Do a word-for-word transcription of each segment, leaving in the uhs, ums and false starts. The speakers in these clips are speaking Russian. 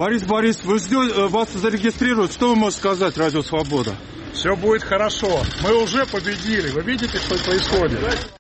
Борис Борисович, вы ждете, вас зарегистрируют. Что вы можете сказать, Радио Свобода? Все будет хорошо. Мы уже победили. Вы видите, что происходит?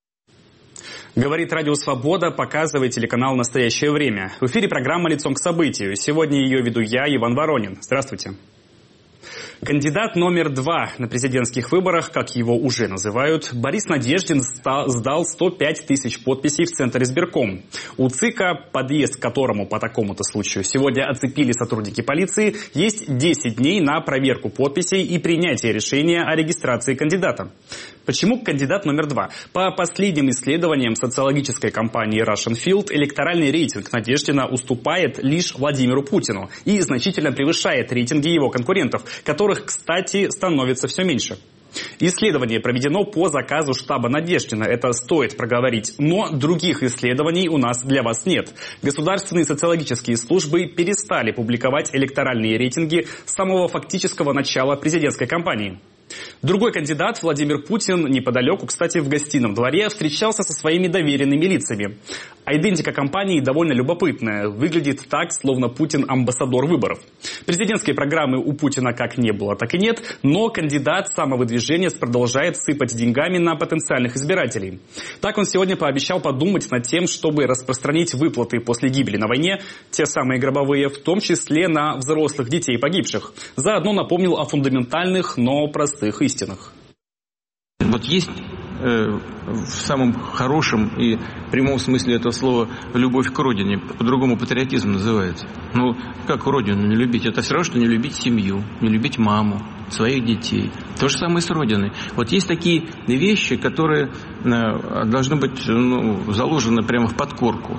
Говорит Радио Свобода, показывает телеканал «Настоящее время». В эфире программа «Лицом к событию». Сегодня ее веду я, Иван Воронин. Здравствуйте. Кандидат номер два на президентских выборах, как его уже называют, Борис Надеждин сдал сто пять тысяч подписей в Центр избирком. У ЦИКа, подъезд к которому по такому-то случаю сегодня оцепили сотрудники полиции, есть десять дней на проверку подписей и принятие решения о регистрации кандидата. Почему кандидат номер два? По последним исследованиям социологической компании Russian Field, электоральный рейтинг Надеждина уступает лишь Владимиру Путину и значительно превышает рейтинги его конкурентов, которых, кстати, становится все меньше. Исследование проведено по заказу штаба Надеждина. Это стоит проговорить. Но других исследований у нас для вас нет. Государственные социологические службы перестали публиковать электоральные рейтинги с самого фактического начала президентской кампании. Другой кандидат, Владимир Путин, неподалеку, кстати, в гостином дворе, встречался со своими доверенными лицами. А идентика кампании довольно любопытная. Выглядит так, словно Путин амбассадор выборов. Президентской программы у Путина как не было, так и нет, но кандидат самовыдвиженец продолжает сыпать деньгами на потенциальных избирателей. Так он сегодня пообещал подумать над тем, чтобы распространить выплаты после гибели на войне, те самые гробовые, в том числе на взрослых детей погибших. Заодно напомнил о фундаментальных, но простых истинах. Вот есть э, в самом хорошем и прямом смысле этого слова любовь к родине, по-другому патриотизм называется. Ну, как родину не любить? Это все равно, что не любить семью, не любить маму, своих детей. То же самое с родиной. Вот есть такие вещи, которые э, должны быть ну, заложены прямо в подкорку.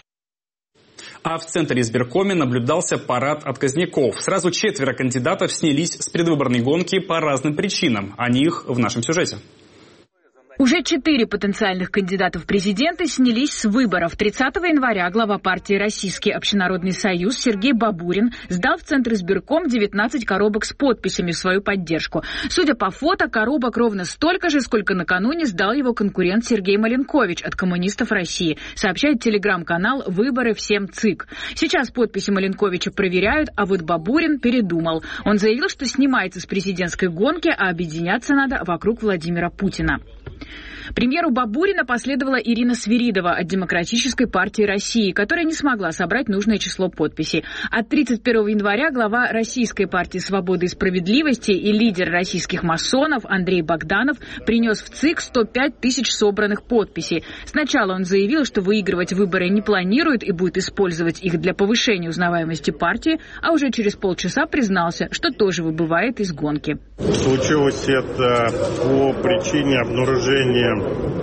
А в Центре избиркоме наблюдался парад отказников. Сразу четверо кандидатов снялись с предвыборной гонки по разным причинам. О них в нашем сюжете. Уже четыре потенциальных кандидата в президенты снялись с выборов. тридцатого января глава партии «Российский общенародный союз» Сергей Бабурин сдал в Центр избирком девятнадцать коробок с подписями в свою поддержку. Судя по фото, коробок ровно столько же, сколько накануне сдал его конкурент Сергей Маленкович от «Коммунистов России», сообщает телеграм-канал «Выборы всем ЦИК». Сейчас подписи Маленковича проверяют, а вот Бабурин передумал. Он заявил, что снимается с президентской гонки, а объединяться надо вокруг Владимира Путина. Премьеру Бабурина последовала Ирина Свиридова от Демократической партии России, которая не смогла собрать нужное число подписей. От тридцать первого января глава Российской партии «Свободы и справедливости» и лидер российских масонов Андрей Богданов принес в ЦИК сто пять тысяч собранных подписей. Сначала он заявил, что выигрывать выборы не планирует и будет использовать их для повышения узнаваемости партии, а уже через полчаса признался, что тоже выбывает из гонки. Случилось это по причине обнаружения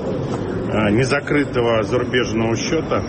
незакрытого зарубежного счета.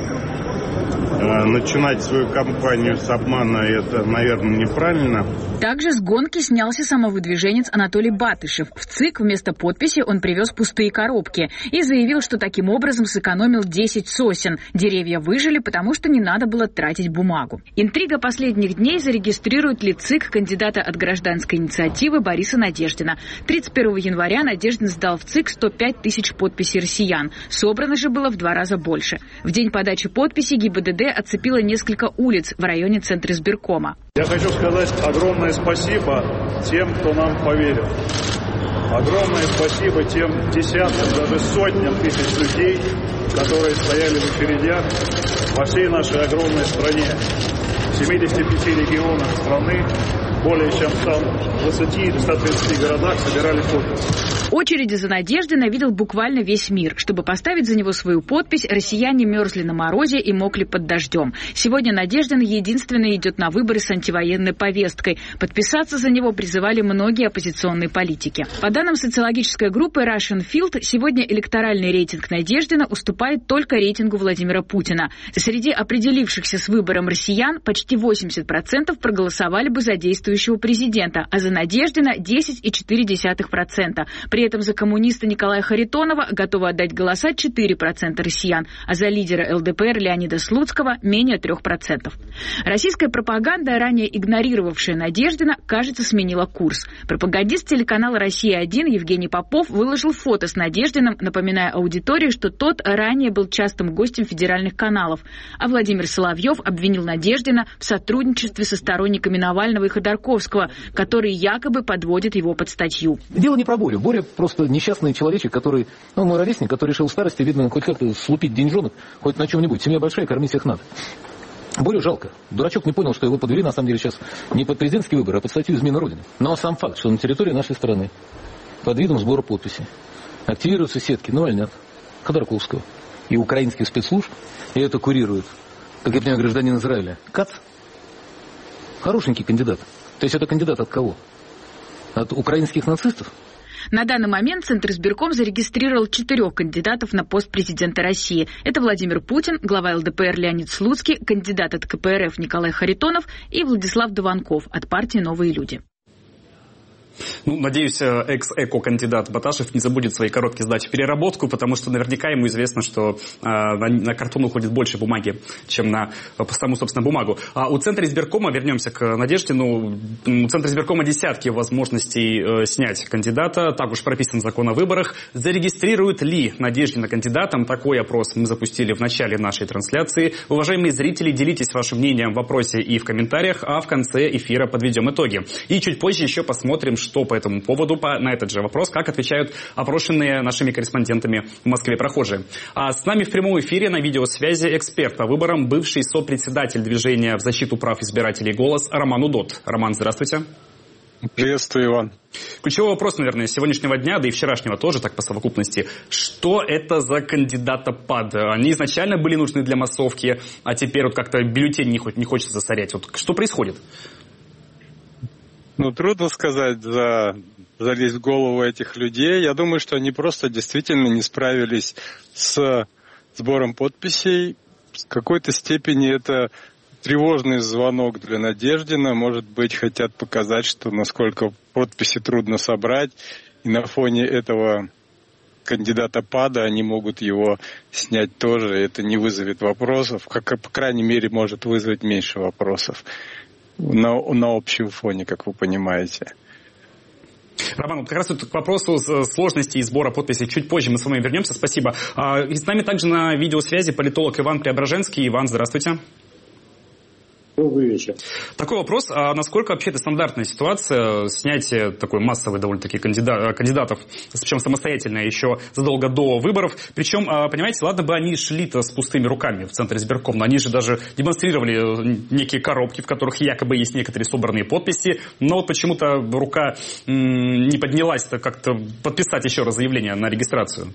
Начинать свою кампанию с обмана – это, наверное, неправильно. Также с гонки снялся самовыдвиженец Анатолий Батышев. В ЦИК вместо подписи он привез пустые коробки и заявил, что таким образом сэкономил десять сосен. Деревья выжили, потому что не надо было тратить бумагу. Интрига последних дней: зарегистрирует ли ЦИК кандидата от гражданской инициативы Бориса Надеждина. тридцать первого января Надеждин сдал в ЦИК сто пять тысяч подписей россиян. Собрано же было в два раза больше. В день подачи подписей ГИБДД оцепила несколько улиц в районе Центра избиркома. Я хочу сказать огромное спасибо тем, кто нам поверил. Огромное спасибо тем десяткам, даже сотням тысяч людей, которые стояли в очередях во всей нашей огромной стране. В семидесяти пяти регионах страны, более чем в ста двадцати или ста тридцати городах собирали подписи. Очереди за Надеждина видел буквально весь мир. Чтобы поставить за него свою подпись, россияне мерзли на морозе и мокли под дождем. Сегодня Надеждин единственный идет на выборы с антивоенной повесткой. Подписаться за него призывали многие оппозиционные политики. По данным социологической группы Russian Field, сегодня электоральный рейтинг Надеждина уступает только рейтингу Владимира Путина. Среди определившихся с выбором россиян почти восемьдесят процентов проголосовали бы за действующего действующего президента, а за Надеждина десять целых четыре десятых процента. При этом за коммуниста Николая Харитонова готовы отдать голоса четыре процента россиян, а за лидера эл дэ пэ эр Леонида Слуцкого менее трех процентов. Российская пропаганда, ранее игнорировавшая Надеждина, кажется, сменила курс. Пропагандист телеканала «Россия-один» Евгений Попов выложил фото с Надеждиным, напоминая аудитории, что тот ранее был частым гостем федеральных каналов. А Владимир Соловьев обвинил Надеждина в сотрудничестве со сторонниками Навального и Ходорковского, которые якобы подводят его под статью. Дело не про Борю. Боря просто несчастный человечек, который, ну, мой ровесник, который решил в старости, видно, хоть как-то слупить деньжонок, хоть на чем-нибудь. Семья большая, кормить всех надо. Борю жалко. Дурачок не понял, что его подвели, на самом деле, сейчас не под президентские выборы, а под статью «Измена Родины». Но сам факт, что на территории нашей страны под видом сбора подписей активируются сетки Навальнят, Ходорковского и украинских спецслужб, и это курирует, как я понимаю, гражданин Израиля, Кац. Хорошенький кандидат. То есть это кандидат от кого? От украинских нацистов? На данный момент Центризбирком зарегистрировал четырех кандидатов на пост президента России. Это Владимир Путин, глава эл дэ пэ эр Леонид Слуцкий, кандидат от ка пэ эр эф Николай Харитонов и Владислав Дованков от партии «Новые люди». Ну, надеюсь, экс-эко-кандидат Баташев не забудет свои коробки сдать в переработку, потому что наверняка ему известно, что э, на, на картон уходит больше бумаги, чем на э, саму, собственно, бумагу. А у Центра избиркома, вернемся к Надежде, ну, у Центра избиркома десятки возможностей э, снять кандидата, так уж прописан закон о выборах. Зарегистрируют ли Надеждина кандидатом? Такой опрос мы запустили в начале нашей трансляции. Уважаемые зрители, делитесь вашим мнением в вопросе и в комментариях, а в конце эфира подведем итоги. И чуть позже еще посмотрим, что по этому поводу, по, на этот же вопрос, как отвечают опрошенные нашими корреспондентами в Москве прохожие. А с нами в прямом эфире на видеосвязи эксперт по выборам, бывший сопредседатель движения в защиту прав избирателей «Голос» Роман Удод. Роман, здравствуйте. Приветствую, Иван. Ключевой вопрос, наверное, сегодняшнего дня, да и вчерашнего тоже, так по совокупности. Что это за кандидата-пад? Они изначально были нужны для массовки, а теперь вот как-то бюллетень не, не хочется засорять. Вот что происходит? Ну, трудно сказать, за, залезть в голову этих людей. Я думаю, что они просто действительно не справились с сбором подписей. В какой-то степени это тревожный звонок для Надеждина. Может быть, хотят показать, что насколько подписи трудно собрать. И на фоне этого кандидата пада они могут его снять тоже. Это не вызовет вопросов. Как, по крайней мере, может вызвать меньше вопросов. На, на общем фоне, как вы понимаете. Роман, вот как раз вот к вопросу сложности сбора подписей чуть позже мы с вами вернемся. Спасибо. И с нами также на видеосвязи политолог Иван Преображенский. Иван, здравствуйте. Добрый вечер. Такой вопрос, а насколько вообще это стандартная ситуация, снятие такой массовой довольно-таки кандидат, кандидатов, причем самостоятельно еще задолго до выборов. Причем, понимаете, ладно бы они шли-то с пустыми руками в Центр избирком, но они же даже демонстрировали некие коробки, в которых якобы есть некоторые собранные подписи, но вот почему-то рука м- не поднялась-то как-то подписать еще раз заявление на регистрацию.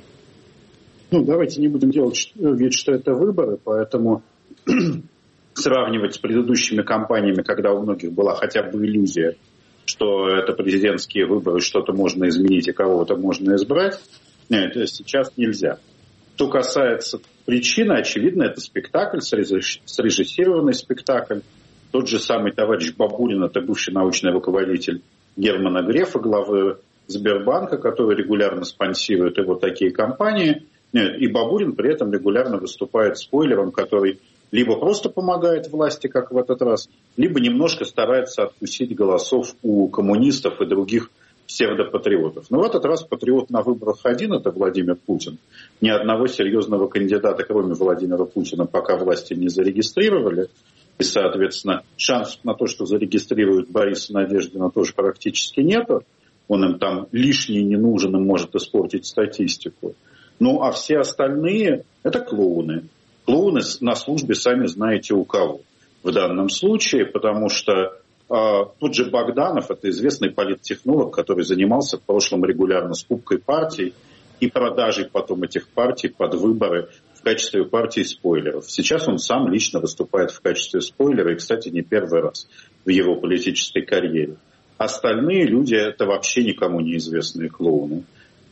Ну, давайте не будем делать вид, что это выборы, поэтому сравнивать с предыдущими кампаниями, когда у многих была хотя бы иллюзия, что это президентские выборы, что-то можно изменить и кого-то можно избрать, нет, сейчас нельзя. Что касается причины, очевидно, это спектакль, срежиссированный спектакль. Тот же самый товарищ Бабурин, это бывший научный руководитель Германа Грефа, главы Сбербанка, который регулярно спонсирует его такие кампании. Нет, и Бабурин при этом регулярно выступает спойлером, который либо просто помогает власти, как в этот раз, либо немножко старается откусить голосов у коммунистов и других псевдопатриотов. Но в этот раз патриот на выборах один, это Владимир Путин. Ни одного серьезного кандидата, кроме Владимира Путина, пока власти не зарегистрировали. И, соответственно, шансов на то, что зарегистрируют Бориса Надеждина, тоже практически нету. Он им там лишний не нужен и может испортить статистику. Ну, а все остальные – это клоуны. Клоуны на службе сами знаете у кого в данном случае, потому что э, тот же Богданов, это известный политтехнолог, который занимался в прошлом регулярно скупкой партий и продажей потом этих партий под выборы в качестве партий спойлеров. Сейчас он сам лично выступает в качестве спойлера, и, кстати, не первый раз в его политической карьере. Остальные люди – это вообще никому неизвестные клоуны.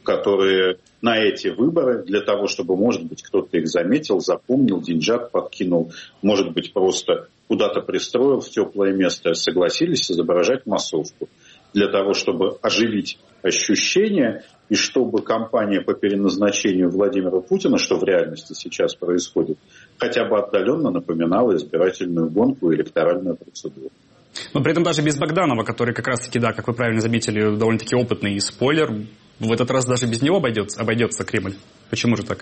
которые на эти выборы, для того, чтобы, может быть, кто-то их заметил, запомнил, деньжат подкинул, может быть, просто куда-то пристроил в теплое место, согласились изображать массовку. Для того, чтобы оживить ощущение, и чтобы кампания по переназначению Владимира Путина, что в реальности сейчас происходит, хотя бы отдаленно напоминала избирательную гонку и электоральную процедуру. Но при этом даже без Богданова, который как раз-таки, да, как вы правильно заметили, довольно-таки опытный и спойлер, в этот раз даже без него обойдется, обойдется Кремль. Почему же так?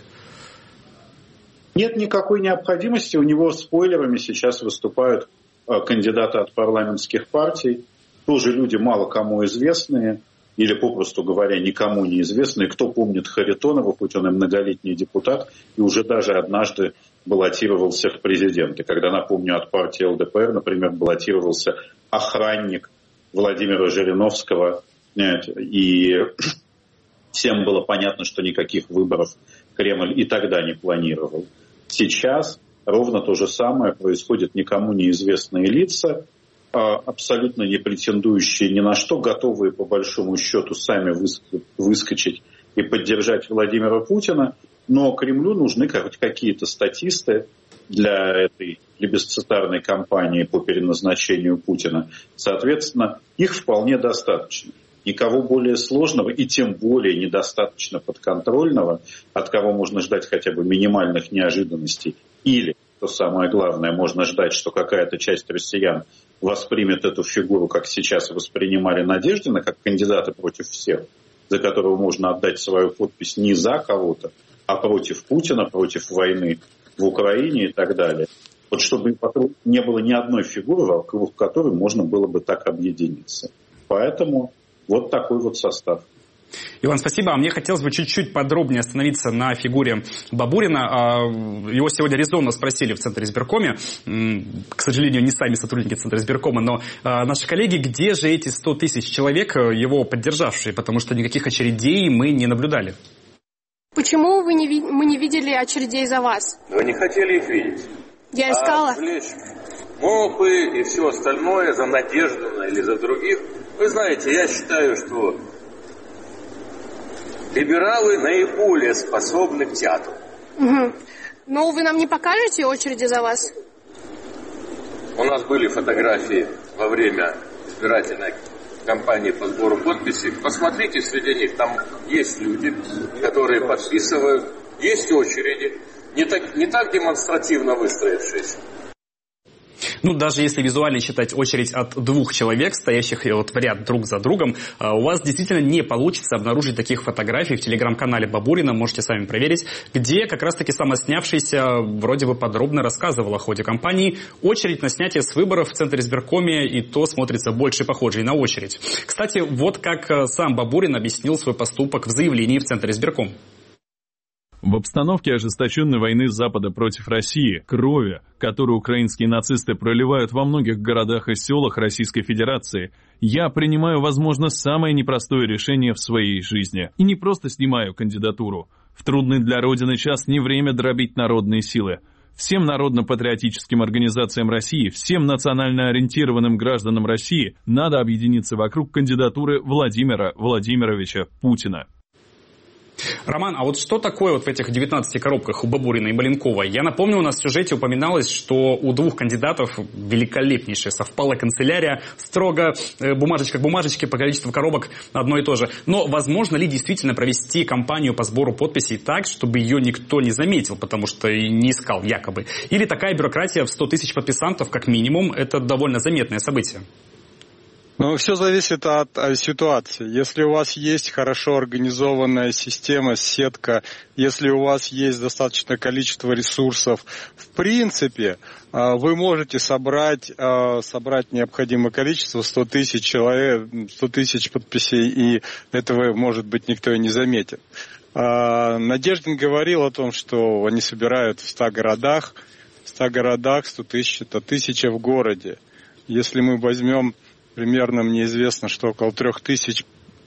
Нет никакой необходимости. У него спойлерами сейчас выступают кандидаты от парламентских партий. Тоже люди мало кому известные, или, попросту говоря, никому неизвестные. Кто помнит Харитонова, хоть он и многолетний депутат, и уже даже однажды баллотировался в президенты. Когда, напомню, от партии эл дэ пэ эр, например, баллотировался охранник Владимира Жириновского, и всем было понятно, что никаких выборов Кремль и тогда не планировал. Сейчас ровно то же самое происходит. Никому неизвестные лица, абсолютно не претендующие ни на что, готовые по большому счету сами выскочить и поддержать Владимира Путина, но Кремлю нужны хоть какие-то статисты для этой плебисцитарной кампании по переназначению Путина. Соответственно, их вполне достаточно. Никого более сложного и тем более недостаточно подконтрольного, от кого можно ждать хотя бы минимальных неожиданностей, или, что самое главное, можно ждать, что какая-то часть россиян воспримет эту фигуру, как сейчас воспринимали Надеждина, как кандидата против всех, за которого можно отдать свою подпись не за кого-то, а против Путина, против войны в Украине и так далее. Вот чтобы не было ни одной фигуры, вокруг которой можно было бы так объединиться. Поэтому вот такой вот состав. Иван, спасибо. А мне хотелось бы чуть-чуть подробнее остановиться на фигуре Бабурина. Его сегодня резонно спросили в Центре избиркоме. К сожалению, не сами сотрудники Центра избиркома, но наши коллеги, где же эти сто тысяч человек, его поддержавшие? Потому что никаких очередей мы не наблюдали. Почему вы не, мы не видели очередей за вас? Вы не хотели их видеть. Я искала. А отвлечь мопы и все остальное за Надеждина или за других. Вы знаете, я считаю, что либералы наиболее способны к театру. Угу. Но вы нам не покажете очереди за вас? У нас были фотографии во время избирательной кампании по сбору подписей. Посмотрите, среди них там есть люди, которые подписывают, есть очереди, не так, не так демонстративно выстроившиеся. Ну, даже если визуально считать очередь от двух человек, стоящих вот в ряд друг за другом, у вас действительно не получится обнаружить таких фотографий в телеграм-канале Бабурина, можете сами проверить, где как раз-таки самоснявшийся вроде бы подробно рассказывал о ходе кампании. Очередь на снятие с выборов в Центре избиркоме и то смотрится больше похожей на очередь. Кстати, вот как сам Бабурин объяснил свой поступок в заявлении в Центре избирком. В обстановке ожесточенной войны Запада против России, крови, которую украинские нацисты проливают во многих городах и селах Российской Федерации, я принимаю, возможно, самое непростое решение в своей жизни. И не просто снимаю кандидатуру. В трудный для Родины час не время дробить народные силы. Всем народно-патриотическим организациям России, всем национально ориентированным гражданам России надо объединиться вокруг кандидатуры Владимира Владимировича Путина. Роман, а вот что такое вот в этих девятнадцати коробках у Бабурина и Маленкова? Я напомню, у нас в сюжете упоминалось, что у двух кандидатов великолепнейшая совпала канцелярия, строго бумажечка к бумажечке, по количеству коробок одно и то же. Но возможно ли действительно провести кампанию по сбору подписей так, чтобы ее никто не заметил, потому что и не искал якобы? Или такая бюрократия в сто тысяч подписантов, как минимум, это довольно заметное событие? Ну, все зависит от, от ситуации. Если у вас есть хорошо организованная система, сетка, если у вас есть достаточное количество ресурсов, в принципе, вы можете собрать, собрать необходимое количество, сто тысяч человек, сто тысяч подписей, и этого, может быть, никто и не заметит. Надеждин говорил о том, что они собирают в ста городах, в ста городах сто тысяч, это тысяча в городе. Если мы возьмем примерно, мне известно, что около трех тысяч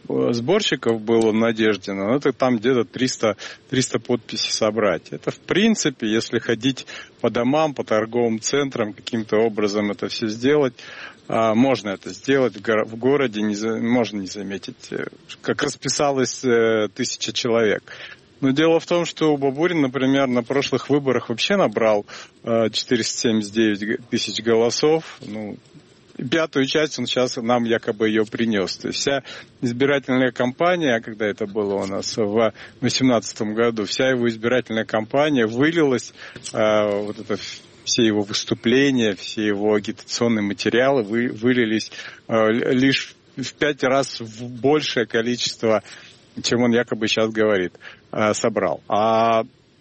сборщиков было в Надеждино, ну, это там где-то триста, триста подписей собрать. Это, в принципе, если ходить по домам, по торговым центрам, каким-то образом это все сделать, можно это сделать в городе, не, можно не заметить, как расписалось тысяча человек. Но дело в том, что Бабурин, например, на прошлых выборах вообще набрал четыреста семьдесят девять тысяч голосов. Ну, пятую часть он сейчас нам якобы ее принес. То есть вся избирательная кампания, когда это было у нас в две тысячи восемнадцатом году, вся его избирательная кампания вылилась, вот это все его выступления, все его агитационные материалы вы, вылились э, лишь в пять раз в большее количество, чем он якобы сейчас говорит, э, собрал. А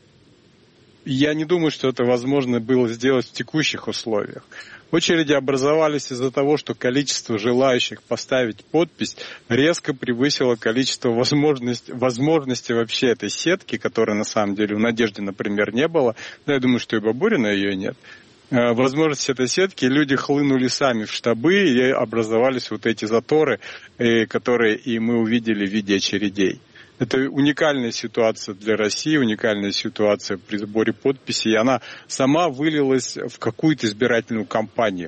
я не думаю, что это возможно было сделать в текущих условиях. Очереди образовались из-за того, что количество желающих поставить подпись резко превысило количество возможностей, возможностей вообще этой сетки, которой на самом деле у Надежды, например, не было. Да, я думаю, что и Бабурина ее нет. Возможность этой сетки, люди хлынули сами в штабы, и образовались вот эти заторы, которые и мы увидели в виде очередей. Это уникальная ситуация для России, уникальная ситуация при сборе подписей. И она сама вылилась в какую-то избирательную кампанию.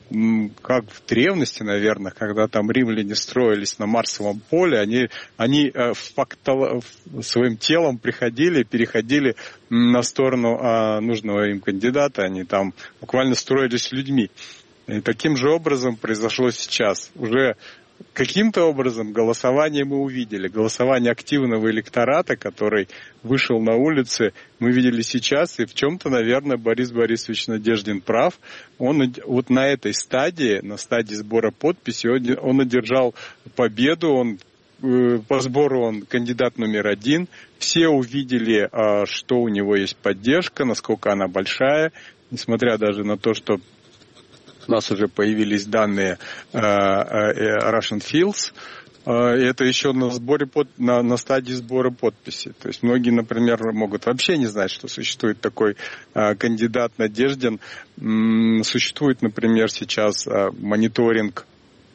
Как в древности, наверное, когда там римляне строились на Марсовом поле, они, они фактол, своим телом приходили, переходили на сторону нужного им кандидата. Они там буквально строились людьми. И таким же образом произошло сейчас. Уже каким-то образом голосование мы увидели. Голосование активного электората, который вышел на улицы, мы видели сейчас. И в чем-то, наверное, Борис Борисович Надеждин прав. Он вот на этой стадии, на стадии сбора подписей, он, он одержал победу. Он, э, по сбору он кандидат номер один. Все увидели, э, что у него есть поддержка, насколько она большая. Несмотря даже на то, что у нас уже появились данные uh, uh, Russian Fields. Uh, это еще на сборе под, на, на стадии сбора подписей. То есть многие, например, могут вообще не знать, что существует такой uh, кандидат Надеждин. Mm, существует, например, сейчас uh, мониторинг,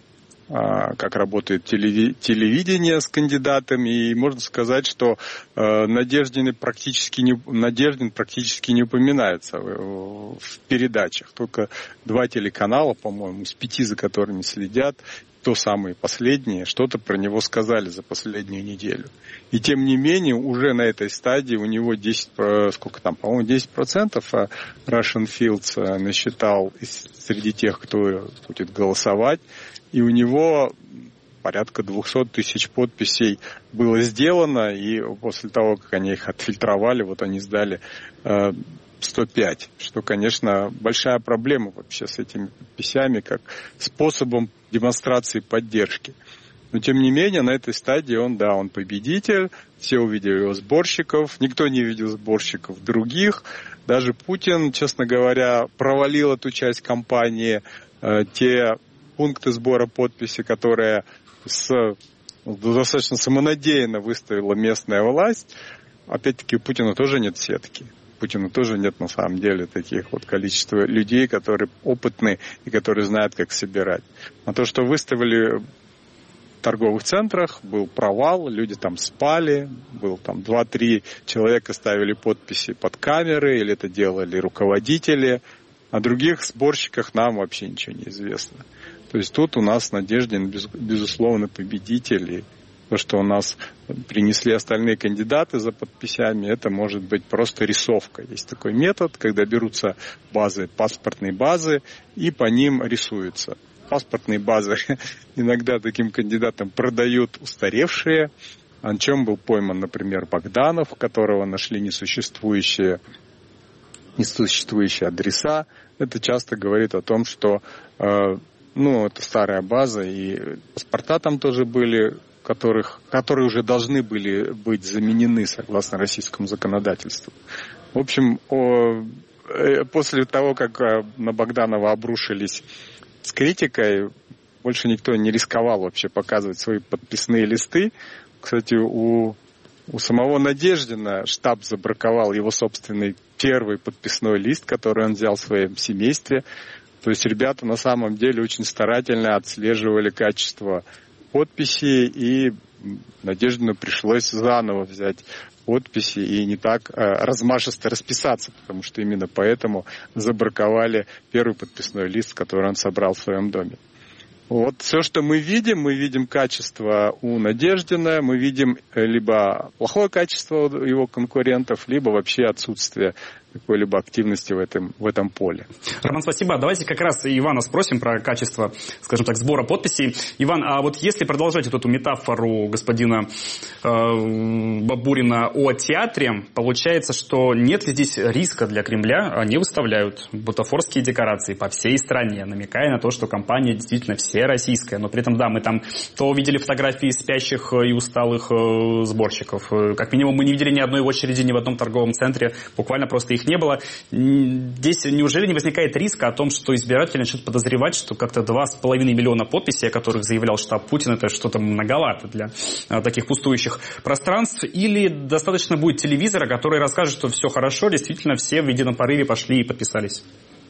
uh, как работает телеви- телевидение с кандидатами. И можно сказать, что uh, Надеждин практически не, Надеждин практически не упоминается в, в передачах. Только два телеканала, по-моему, из пяти, за которыми следят, то самые последние, что-то про него сказали за последнюю неделю. И тем не менее, уже на этой стадии у него десять, сколько там, по-моему, десять процентов Russian Fields насчитал среди тех, кто будет голосовать. И у него порядка двести тысяч подписей было сделано, и после того, как они их отфильтровали, вот они сдали э, сто пять, что, конечно, большая проблема вообще с этими подписями, как способом демонстрации поддержки. Но, тем не менее, на этой стадии он, да, он победитель, все увидели его сборщиков, никто не видел сборщиков других, даже Путин, честно говоря, провалил эту часть кампании, э, те пункты сбора подписи, которые с, достаточно самонадеянно выставила местная власть. Опять-таки, у Путина тоже нет сетки. У Путина тоже нет, на самом деле, таких вот количества людей, которые опытны и которые знают, как собирать. А то, что выставили в торговых центрах, был провал, люди там спали, был там два-три человека ставили подписи под камеры, или это делали руководители. О других сборщиках нам вообще ничего не известно. То есть тут у нас Надеждин, безусловно, победитель. И то, что у нас принесли остальные кандидаты за подписями, это может быть просто рисовка. Есть такой метод, когда берутся базы, паспортные базы, и по ним рисуются. Паспортные базы иногда таким кандидатам продают устаревшие. На чем был пойман, например, Богданов, у которого нашли несуществующие, несуществующие адреса. Это часто говорит о том, что ну, это старая база, и паспорта там тоже были, которых, которые уже должны были быть заменены согласно российскому законодательству. В общем, о, после того, как на Богданова обрушились с критикой, больше никто не рисковал вообще показывать свои подписные листы. Кстати, у, у самого Надеждина штаб забраковал его собственный первый подписной лист, который он взял в своем семействе. То есть ребята на самом деле очень старательно отслеживали качество подписей и Надеждину пришлось заново взять подписи и не так э, размашисто расписаться, потому что именно поэтому забраковали первый подписной лист, который он собрал в своем доме. Вот все, что мы видим, мы видим качество у Надеждина, мы видим либо плохое качество у его конкурентов, либо вообще отсутствие какой-либо активности в этом, в этом поле. Роман, спасибо. Давайте как раз Ивана спросим про качество, скажем так, сбора подписей. Иван, а вот если продолжать вот эту метафору господина э, Бабурина о театре, получается, что нет ли здесь риска для Кремля? Они выставляют бутафорские декорации по всей стране, намекая на то, что компания действительно всероссийская. Но при этом, да, мы там то увидели фотографии спящих и усталых э, сборщиков. Как минимум, мы не видели ни одной очереди ни в одном торговом центре. Буквально просто их не было. Здесь неужели не возникает риска о том, что избиратели начнут подозревать, что как-то два с половиной миллиона подписей, о которых заявлял штаб Путина, это что-то многовато для а, таких пустующих пространств? Или достаточно будет телевизора, который расскажет, что все хорошо, действительно все в едином порыве пошли и подписались?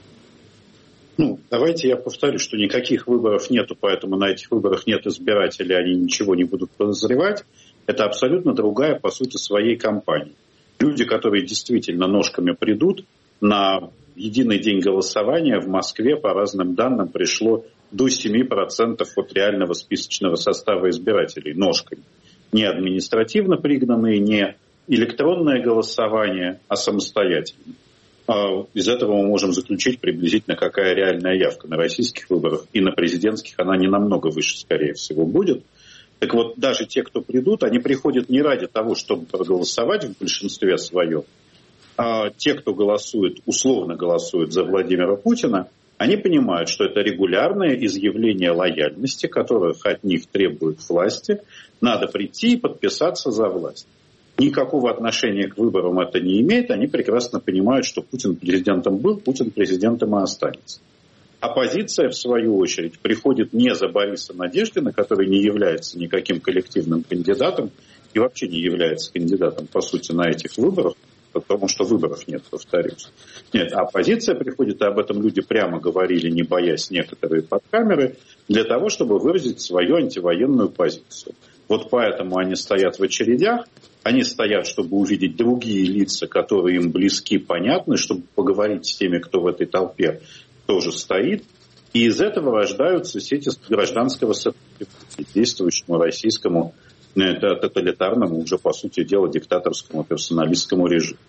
Ну, давайте я повторю, что никаких выборов нету, поэтому на этих выборах нет избирателей, они ничего не будут подозревать. Это абсолютно другая, по сути, своей кампании. Люди, которые действительно ножками придут, на единый день голосования в Москве, по разным данным, пришло до семь процентов от реального списочного состава избирателей ножками. Не административно пригнанные, не электронное голосование, а самостоятельно. Из этого мы можем заключить приблизительно, какая реальная явка на российских выборах. И на президентских она не намного выше, скорее всего, будет. Так вот, даже те, кто придут, они приходят не ради того, чтобы проголосовать в большинстве своем. А те, кто голосует, условно голосует за Владимира Путина, они понимают, что это регулярное изъявление лояльности, которых от них требуют власти. Надо прийти и подписаться за власть. Никакого отношения к выборам это не имеет. Они прекрасно понимают, что Путин президентом был, Путин президентом и останется. Оппозиция, в свою очередь, приходит не за Бориса Надеждина, который не является никаким коллективным кандидатом и вообще не является кандидатом, по сути, на этих выборах, потому что выборов нет, повторюсь. Нет, оппозиция приходит, и об этом люди прямо говорили, не боясь некоторые под камеры, для того, чтобы выразить свою антивоенную позицию. Вот поэтому они стоят в очередях, они стоят, чтобы увидеть другие лица, которые им близки, понятны, чтобы поговорить с теми, кто в этой толпе тоже стоит. И из этого рождаются сети гражданского сопротивления действующему российскому тоталитарному, уже, по сути дела, диктаторскому персоналистскому режиму.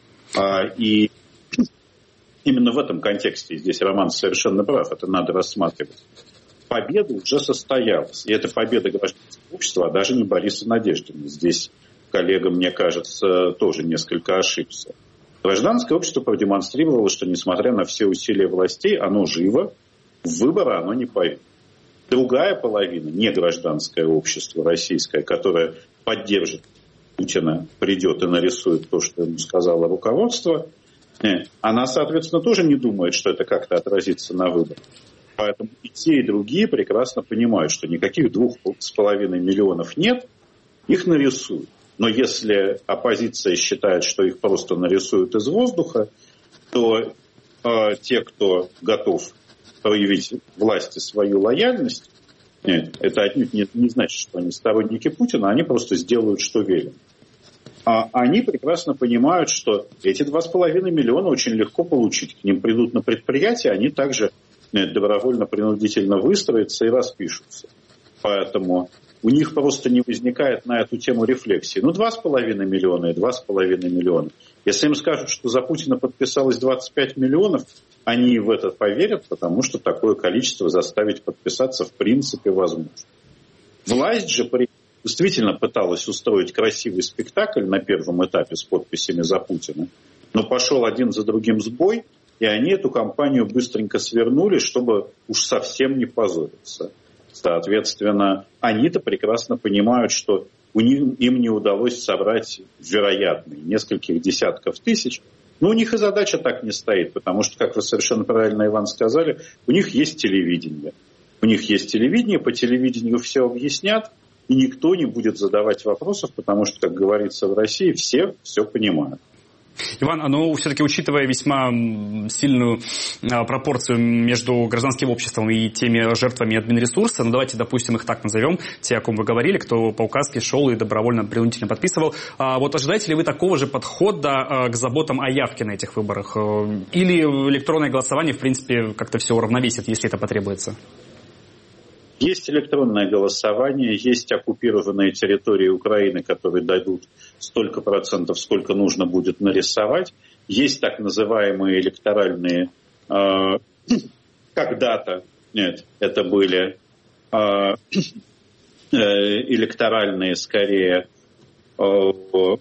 И именно в этом контексте, здесь Роман совершенно прав, это надо рассматривать. Победа уже состоялась. И это победа гражданского общества, а даже не Бориса Надеждина. Здесь коллега, мне кажется, тоже несколько ошибся. Гражданское общество продемонстрировало, что, несмотря на все усилия властей, оно живо, в выборы оно не пойдет. Другая половина, не гражданское общество российское, которое поддержит Путина, придет и нарисует то, что ему сказало руководство, она, соответственно, тоже не думает, что это как-то отразится на выборах. Поэтому и те, и другие прекрасно понимают, что никаких двух с половиной миллионов нет, их нарисуют. Но если оппозиция считает, что их просто нарисуют из воздуха, то э, те, кто готов проявить власти свою лояльность, нет, это отнюдь не, не значит, что они сторонники Путина, они просто сделают, что велено. А они прекрасно понимают, что эти два с половиной миллиона очень легко получить. К ним придут на предприятие, они также нет, добровольно-принудительно выстроятся и распишутся. Поэтому у них просто не возникает на эту тему рефлексии. Ну, два с половиной миллиона и два с половиной миллиона. Если им скажут, что за Путина подписалось двадцать пять миллионов, они в это поверят, потому что такое количество заставить подписаться в принципе возможно. Власть же при... действительно пыталась устроить красивый спектакль на первом этапе с подписями за Путина, но пошел один за другим сбой, и они эту кампанию быстренько свернули, чтобы уж совсем не позориться. Соответственно, они-то прекрасно понимают, что у них, им не удалось собрать вероятные нескольких десятков тысяч. Но у них и задача так не стоит, потому что, как вы совершенно правильно, Иван, сказали, у них есть телевидение. У них есть телевидение, по телевидению все объяснят, и никто не будет задавать вопросов, потому что, как говорится в России, все все понимают. Иван, ну, все-таки учитывая весьма сильную а, пропорцию между гражданским обществом и теми жертвами админресурса, ну, давайте, допустим, их так назовем, те, о ком вы говорили, кто по указке шел и добровольно, принудительно подписывал, а, вот ожидаете ли вы такого же подхода а, к заботам о явке на этих выборах? Или электронное голосование, в принципе, как-то все уравновесит, если это потребуется? Есть электронное голосование, есть оккупированные территории Украины, которые дадут столько процентов, сколько нужно будет нарисовать. Есть так называемые электоральные, э, когда-то, нет, это были э, э, электоральные, скорее, э,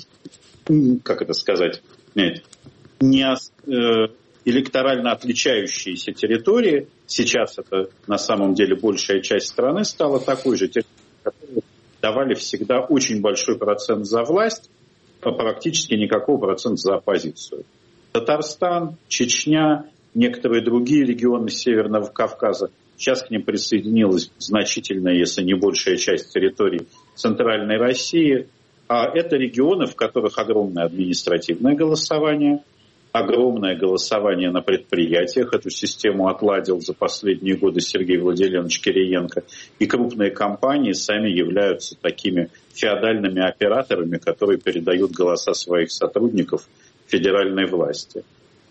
как это сказать, нет, не э, электорально отличающиеся территории. Сейчас это на самом деле большая часть страны стала такой же территорией, которые давали всегда очень большой процент за власть, а практически никакого процента за оппозицию. Татарстан, Чечня, некоторые другие регионы Северного Кавказа. Сейчас к ним присоединилась значительная, если не большая часть территорий Центральной России. А это регионы, в которых огромное административное голосование, огромное голосование на предприятиях. Эту систему отладил за последние годы Сергей Владимирович Кириенко. И крупные компании сами являются такими феодальными операторами, которые передают голоса своих сотрудников федеральной власти.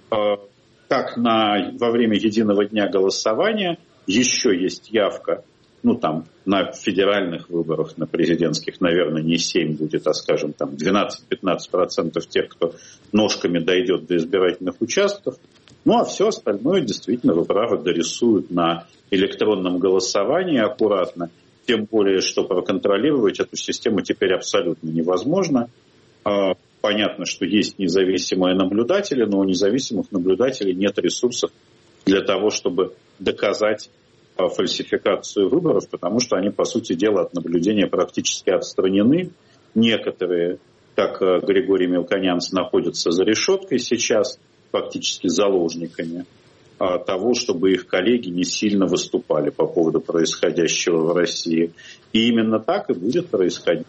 Как на, во время единого дня голосования еще есть явка, ну там на федеральных выборах, на президентских, наверное, не семь будет, а, скажем, там двенадцать-пятнадцать процентов тех, кто ножками дойдет до избирательных участков. Ну, а все остальное действительно, вы правы, дорисуют на электронном голосовании аккуратно. Тем более, что проконтролировать эту систему теперь абсолютно невозможно. Понятно, что есть независимые наблюдатели, но у независимых наблюдателей нет ресурсов для того, чтобы доказать фальсификацию выборов, потому что они, по сути дела, от наблюдения практически отстранены. Некоторые, как Григорий Мелконянц, находятся за решеткой сейчас, фактически заложниками того, чтобы их коллеги не сильно выступали по поводу происходящего в России. И именно так и будет происходить.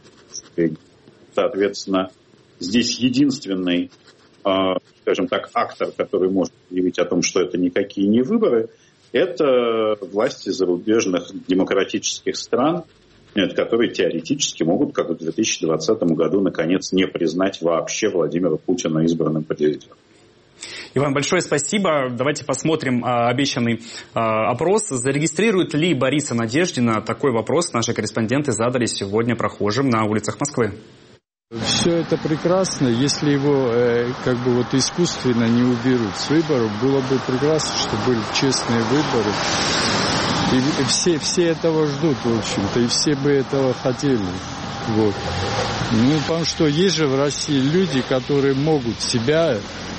Соответственно, здесь единственный, скажем так, актор, который может заявить о том, что это никакие не выборы, это власти зарубежных демократических стран, которые теоретически могут, как в две тысячи двадцатом году, наконец, не признать вообще Владимира Путина избранным президентом. Иван, большое спасибо. Давайте посмотрим а, обещанный а, опрос. Зарегистрирует ли Бориса Надеждина? Такой вопрос наши корреспонденты задали сегодня прохожим на улицах Москвы. Все это прекрасно, если его э, как бы вот искусственно не уберут с выборов, было бы прекрасно, чтобы были честные выборы. И, и все, все этого ждут, в общем-то, и все бы этого хотели. Вот. Ну, потому что есть же в России люди, которые могут себя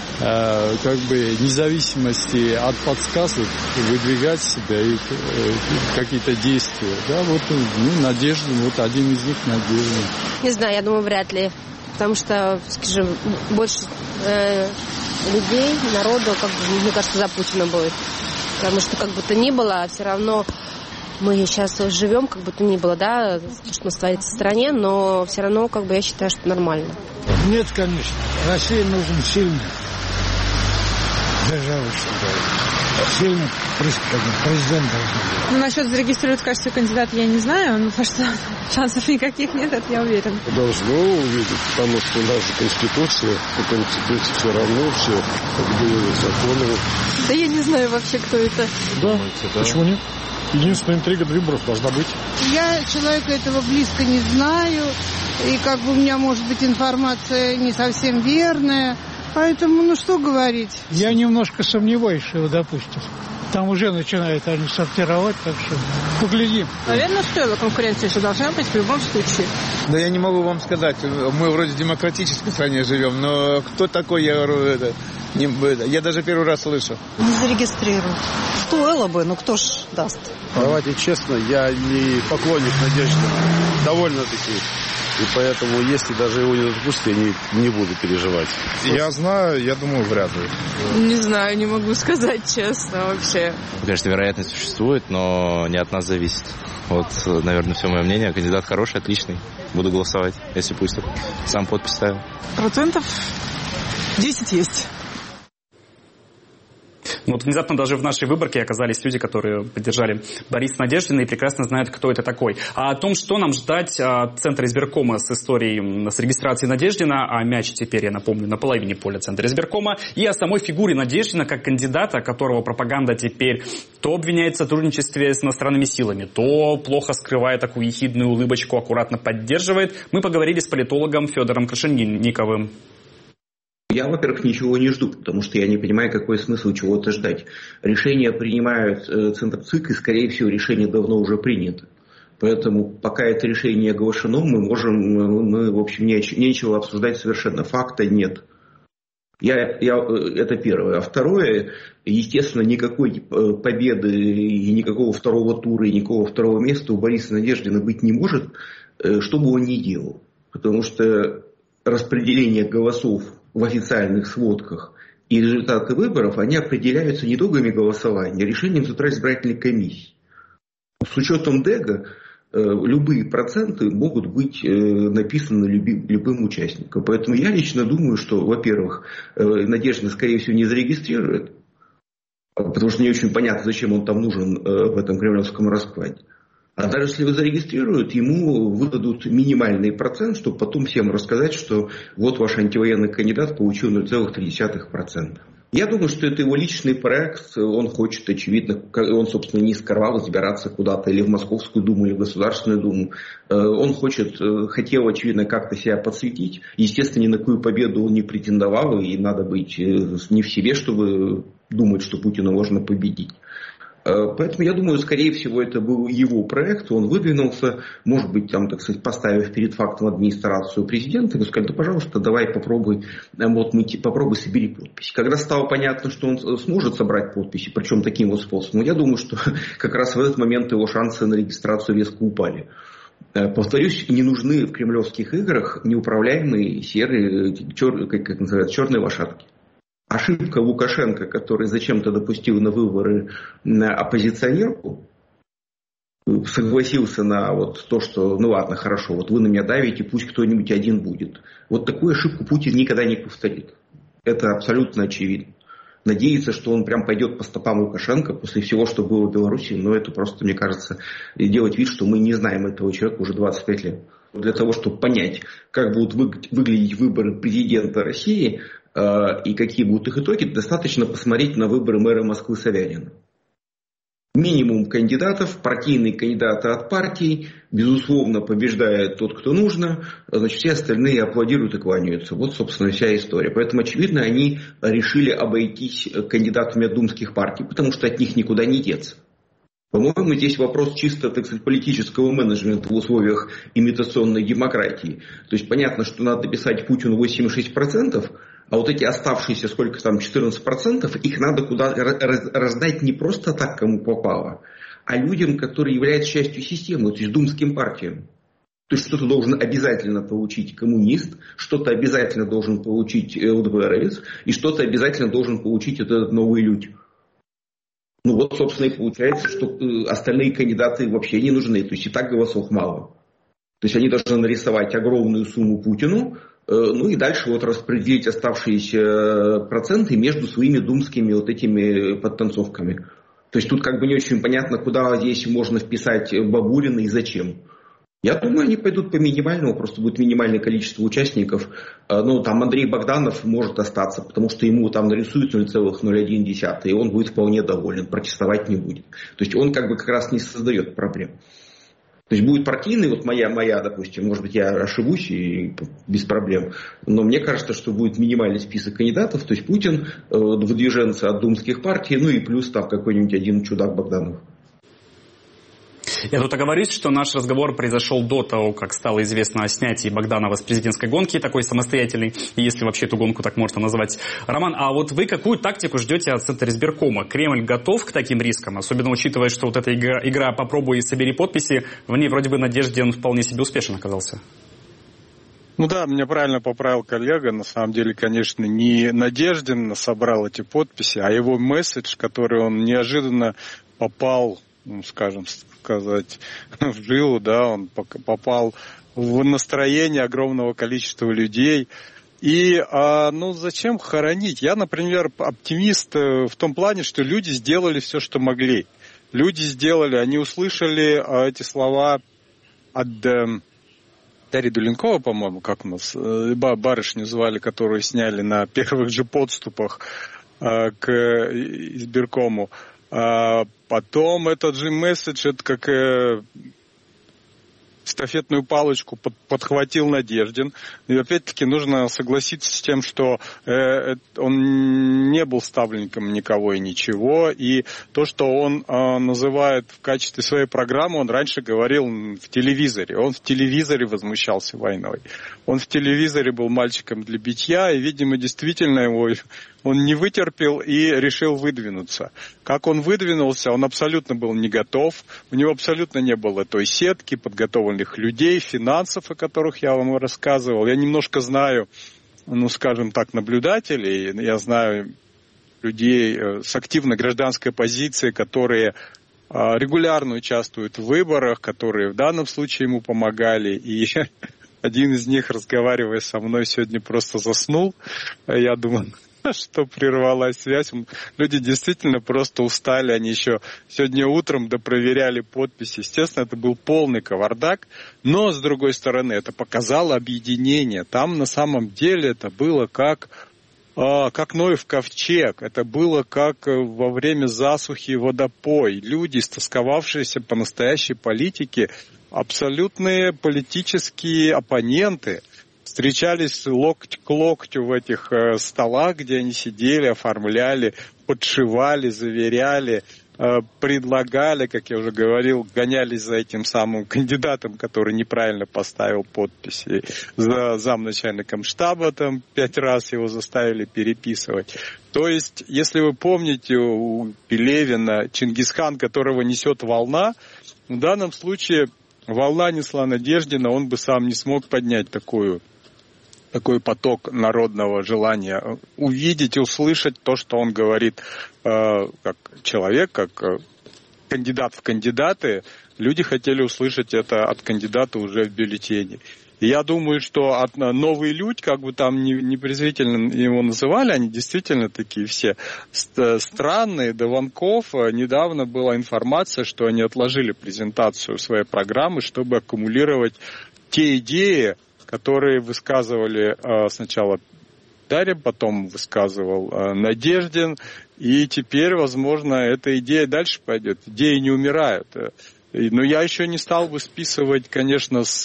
э, как бы независимости от подсказок выдвигать себя и э, какие-то действия. Да, вот, ну, Надежда, вот один из них Надежда. Не знаю, я думаю, вряд ли. Потому что, скажем, больше э, людей, народу, как бы, мне кажется, за Путина будет. Потому что как бы то ни было, все равно мы сейчас живем, как бы то ни было, да, то, что у нас творится в стране, но все равно, как бы, я считаю, что нормально. Нет, конечно. России нужен сильный держава, сильный президент должен быть. Ну, насчет зарегистрировать в качестве кандидата я не знаю, но то, что шансов никаких нет, это я уверен. Должно увидеть, потому что у нас же Конституция, по Конституции все равно все, как бы, законы. Да я не знаю вообще, кто это. Да, да. Почему нет? Единственная интрига выборов должна быть. Я человека этого близко не знаю, и как бы у меня может быть информация не совсем верная, поэтому, ну что говорить. Я немножко сомневаюсь, что его допустят. Там уже начинают они сортировать, так что поглядим. Наверное, стоило конкуренция еще должна быть в любом случае. Да я не могу вам сказать. Мы вроде в демократической стране живем, но кто такой, я говорю, это, не, это, я даже первый раз слышу. Не зарегистрирую. Стоило бы, но кто ж даст? Давайте честно, я не поклонник Надежды, довольно-таки. И поэтому, если даже его не допустят, я не, не буду переживать. Я знаю, я думаю, вряд ли. Не знаю, не могу сказать честно вообще. Конечно, вероятность существует, но не от нас зависит. Вот, наверное, все мое мнение. Кандидат хороший, отличный. Буду голосовать, если пустят. Сам подпись ставил. Процентов десять есть. Ну, вот внезапно даже в нашей выборке оказались люди, которые поддержали Бориса Надеждина и прекрасно знают, кто это такой. А о том, что нам ждать от Центра избиркома с историей с регистрацией Надеждина, а мяч теперь, я напомню, на половине поля Центра избиркома, и о самой фигуре Надеждина как кандидата, которого пропаганда теперь то обвиняет в сотрудничестве с иностранными силами, то плохо скрывая такую ехидную улыбочку, аккуратно поддерживает, мы поговорили с политологом Федором Крашенинниковым. Я, во-первых, ничего не жду, потому что я не понимаю, какой смысл чего-то ждать. Решения принимают э, Центр ЦИК, и, скорее всего, решение давно уже принято. Поэтому, пока это решение оглашено, мы можем, мы, в общем, неч- нечего обсуждать совершенно. Факта нет. Я, я, это первое. А второе, естественно, никакой победы и никакого второго тура, и никакого второго места у Бориса Надеждина быть не может, что бы он ни делал. Потому что распределение голосов в официальных сводках и результаты выборов, они определяются не итогами голосования, а решением Центральной избирательной комиссии. С учетом ДЭГа любые проценты могут быть написаны любым участником. Поэтому я лично думаю, что, во-первых, Надеждина, скорее всего, не зарегистрирует, потому что не очень понятно, зачем он там нужен в этом кремлевском раскладе. А даже если его зарегистрируют, ему выдадут минимальный процент, чтобы потом всем рассказать, что вот ваш антивоенный кандидат получил ноль целых три десятых процента. Я думаю, что это его личный проект. Он хочет, очевидно, он, собственно, не скрывал избираться куда-то или в Московскую Думу, или в Государственную Думу. Он хочет, хотел, очевидно, как-то себя подсветить. Естественно, ни на какую победу он не претендовал, и надо быть не в себе, чтобы думать, что Путина можно победить. Поэтому, я думаю, скорее всего, это был его проект, он выдвинулся, может быть, там, так сказать, поставив перед фактом администрацию президента, и сказали, да, пожалуйста, давай попробуй, вот, мы, попробуй собери подписи. Когда стало понятно, что он сможет собрать подписи, причем таким вот способом, я думаю, что как раз в этот момент его шансы на регистрацию резко упали. Повторюсь, не нужны в кремлевских играх неуправляемые серые, чер, как, как называется, черные лошадки. Ошибка Лукашенко, который зачем-то допустил на выборы оппозиционерку, согласился на вот то, что ну ладно, хорошо, вот вы на меня давите, пусть кто-нибудь один будет. Вот такую ошибку Путин никогда не повторит. Это абсолютно очевидно. Надеяться, что он прям пойдет по стопам Лукашенко после всего, что было в Беларуси, но это просто, мне кажется, делать вид, что мы не знаем этого человека уже двадцать пять лет. Для того, чтобы понять, как будут выглядеть выборы президента России, и какие будут их итоги, достаточно посмотреть на выборы мэра Москвы Собянина. Минимум кандидатов, партийные кандидаты от партий, безусловно, побеждает тот, кто нужно, значит, все остальные аплодируют и кланяются. Вот, собственно, вся история. Поэтому, очевидно, они решили обойтись кандидатами от думских партий, потому что от них никуда не деться. По-моему, здесь вопрос чисто, так сказать, политического менеджмента в условиях имитационной демократии. То есть понятно, что надо писать Путину восемь целых шесть десятых процента, а вот эти оставшиеся, сколько там, четырнадцать процентов, их надо куда раздать не просто так, кому попало, а людям, которые являются частью системы, то есть думским партиям. То есть что-то должен обязательно получить коммунист, что-то обязательно должен получить ЛДПРовец, и что-то обязательно должен получить этот новый люди. Ну вот, собственно, и получается, что остальные кандидаты вообще не нужны. То есть и так голосов мало. То есть они должны нарисовать огромную сумму Путину, ну и дальше вот распределить оставшиеся проценты между своими думскими вот этими подтанцовками. То есть тут как бы не очень понятно, куда здесь можно вписать Бабурина и зачем. Я думаю, они пойдут по минимальному, просто будет минимальное количество участников. Ну, там Андрей Богданов может остаться, потому что ему там нарисуют ноль целых ноль один десятых, и он будет вполне доволен, протестовать не будет. То есть он как бы как раз не создает проблем. То есть будет партийный, вот моя, моя, допустим, может быть, я ошибусь и без проблем, но мне кажется, что будет минимальный список кандидатов, то есть Путин, выдвиженцы от думских партий, ну и плюс там какой-нибудь один чудак Богданов. Я тут оговорюсь, что наш разговор произошел до того, как стало известно о снятии Богданова с президентской гонки, такой самостоятельной, если вообще эту гонку так можно назвать. Роман, а вот вы какую тактику ждете от Центра избиркома? Кремль готов к таким рискам, особенно учитывая, что вот эта игра, игра «попробуй и собери подписи», в ней вроде бы Надеждин вполне себе успешен оказался. Ну да, меня правильно поправил коллега. На самом деле, конечно, не Надеждин собрал эти подписи, а его месседж, который он неожиданно попал, ну, скажем, сказать, в жилу, да, он попал в настроение огромного количества людей. И, ну, зачем хоронить? Я, например, оптимист в том плане, что люди сделали все, что могли. Люди сделали, они услышали эти слова от Дарьи Дуленкова, по-моему, как у нас, барышню звали, которую сняли на первых же подступах к избиркому. Потом этот же месседж, это как эстафетную палочку под, подхватил Надеждин. И опять-таки нужно согласиться с тем, что э, он не был ставленником никого и ничего. И то, что он э, называет в качестве своей программы, он раньше говорил в телевизоре. Он в телевизоре возмущался войной. Он в телевизоре был мальчиком для битья, и, видимо, действительно его... Он не вытерпел и решил выдвинуться. Как он выдвинулся, он абсолютно был не готов. У него абсолютно не было той сетки, подготовленных людей, финансов, о которых я вам рассказывал. Я немножко знаю, ну, скажем так, наблюдателей. Я знаю людей с активной гражданской позицией, которые регулярно участвуют в выборах, которые в данном случае ему помогали. И один из них, разговаривая со мной, сегодня просто заснул. Я думаю... что прервалась связь. Люди действительно просто устали. Они еще сегодня утром допроверяли подписи. Естественно, это был полный кавардак. Но, с другой стороны, это показало объединение. Там на самом деле это было как, как Ноев ковчег. Это было как во время засухи водопой. Люди, истосковавшиеся по настоящей политике, абсолютные политические оппоненты, встречались локоть к локтю в этих э, столах, где они сидели, оформляли, подшивали, заверяли, э, предлагали, как я уже говорил, гонялись за этим самым кандидатом, который неправильно поставил подписи, за замначальником штаба, там пять раз его заставили переписывать. То есть, если вы помните у Пелевина Чингисхан, которого несет волна, в данном случае волна несла Надеждина, он бы сам не смог поднять такую такой поток народного желания увидеть и услышать то, что он говорит э, как человек, как э, кандидат в кандидаты. Люди хотели услышать это от кандидата уже в бюллетене. И я думаю, что от, новый людь, как бы там не, не презрительно его называли, они действительно такие все странные. До Ванков недавно была информация, что они отложили презентацию своей программы, чтобы аккумулировать те идеи, которые высказывали э, сначала Дарья, потом высказывал э, Надеждин, и теперь, возможно, эта идея дальше пойдет. Идеи не умирают. И, но я еще не стал бы списывать, конечно, с,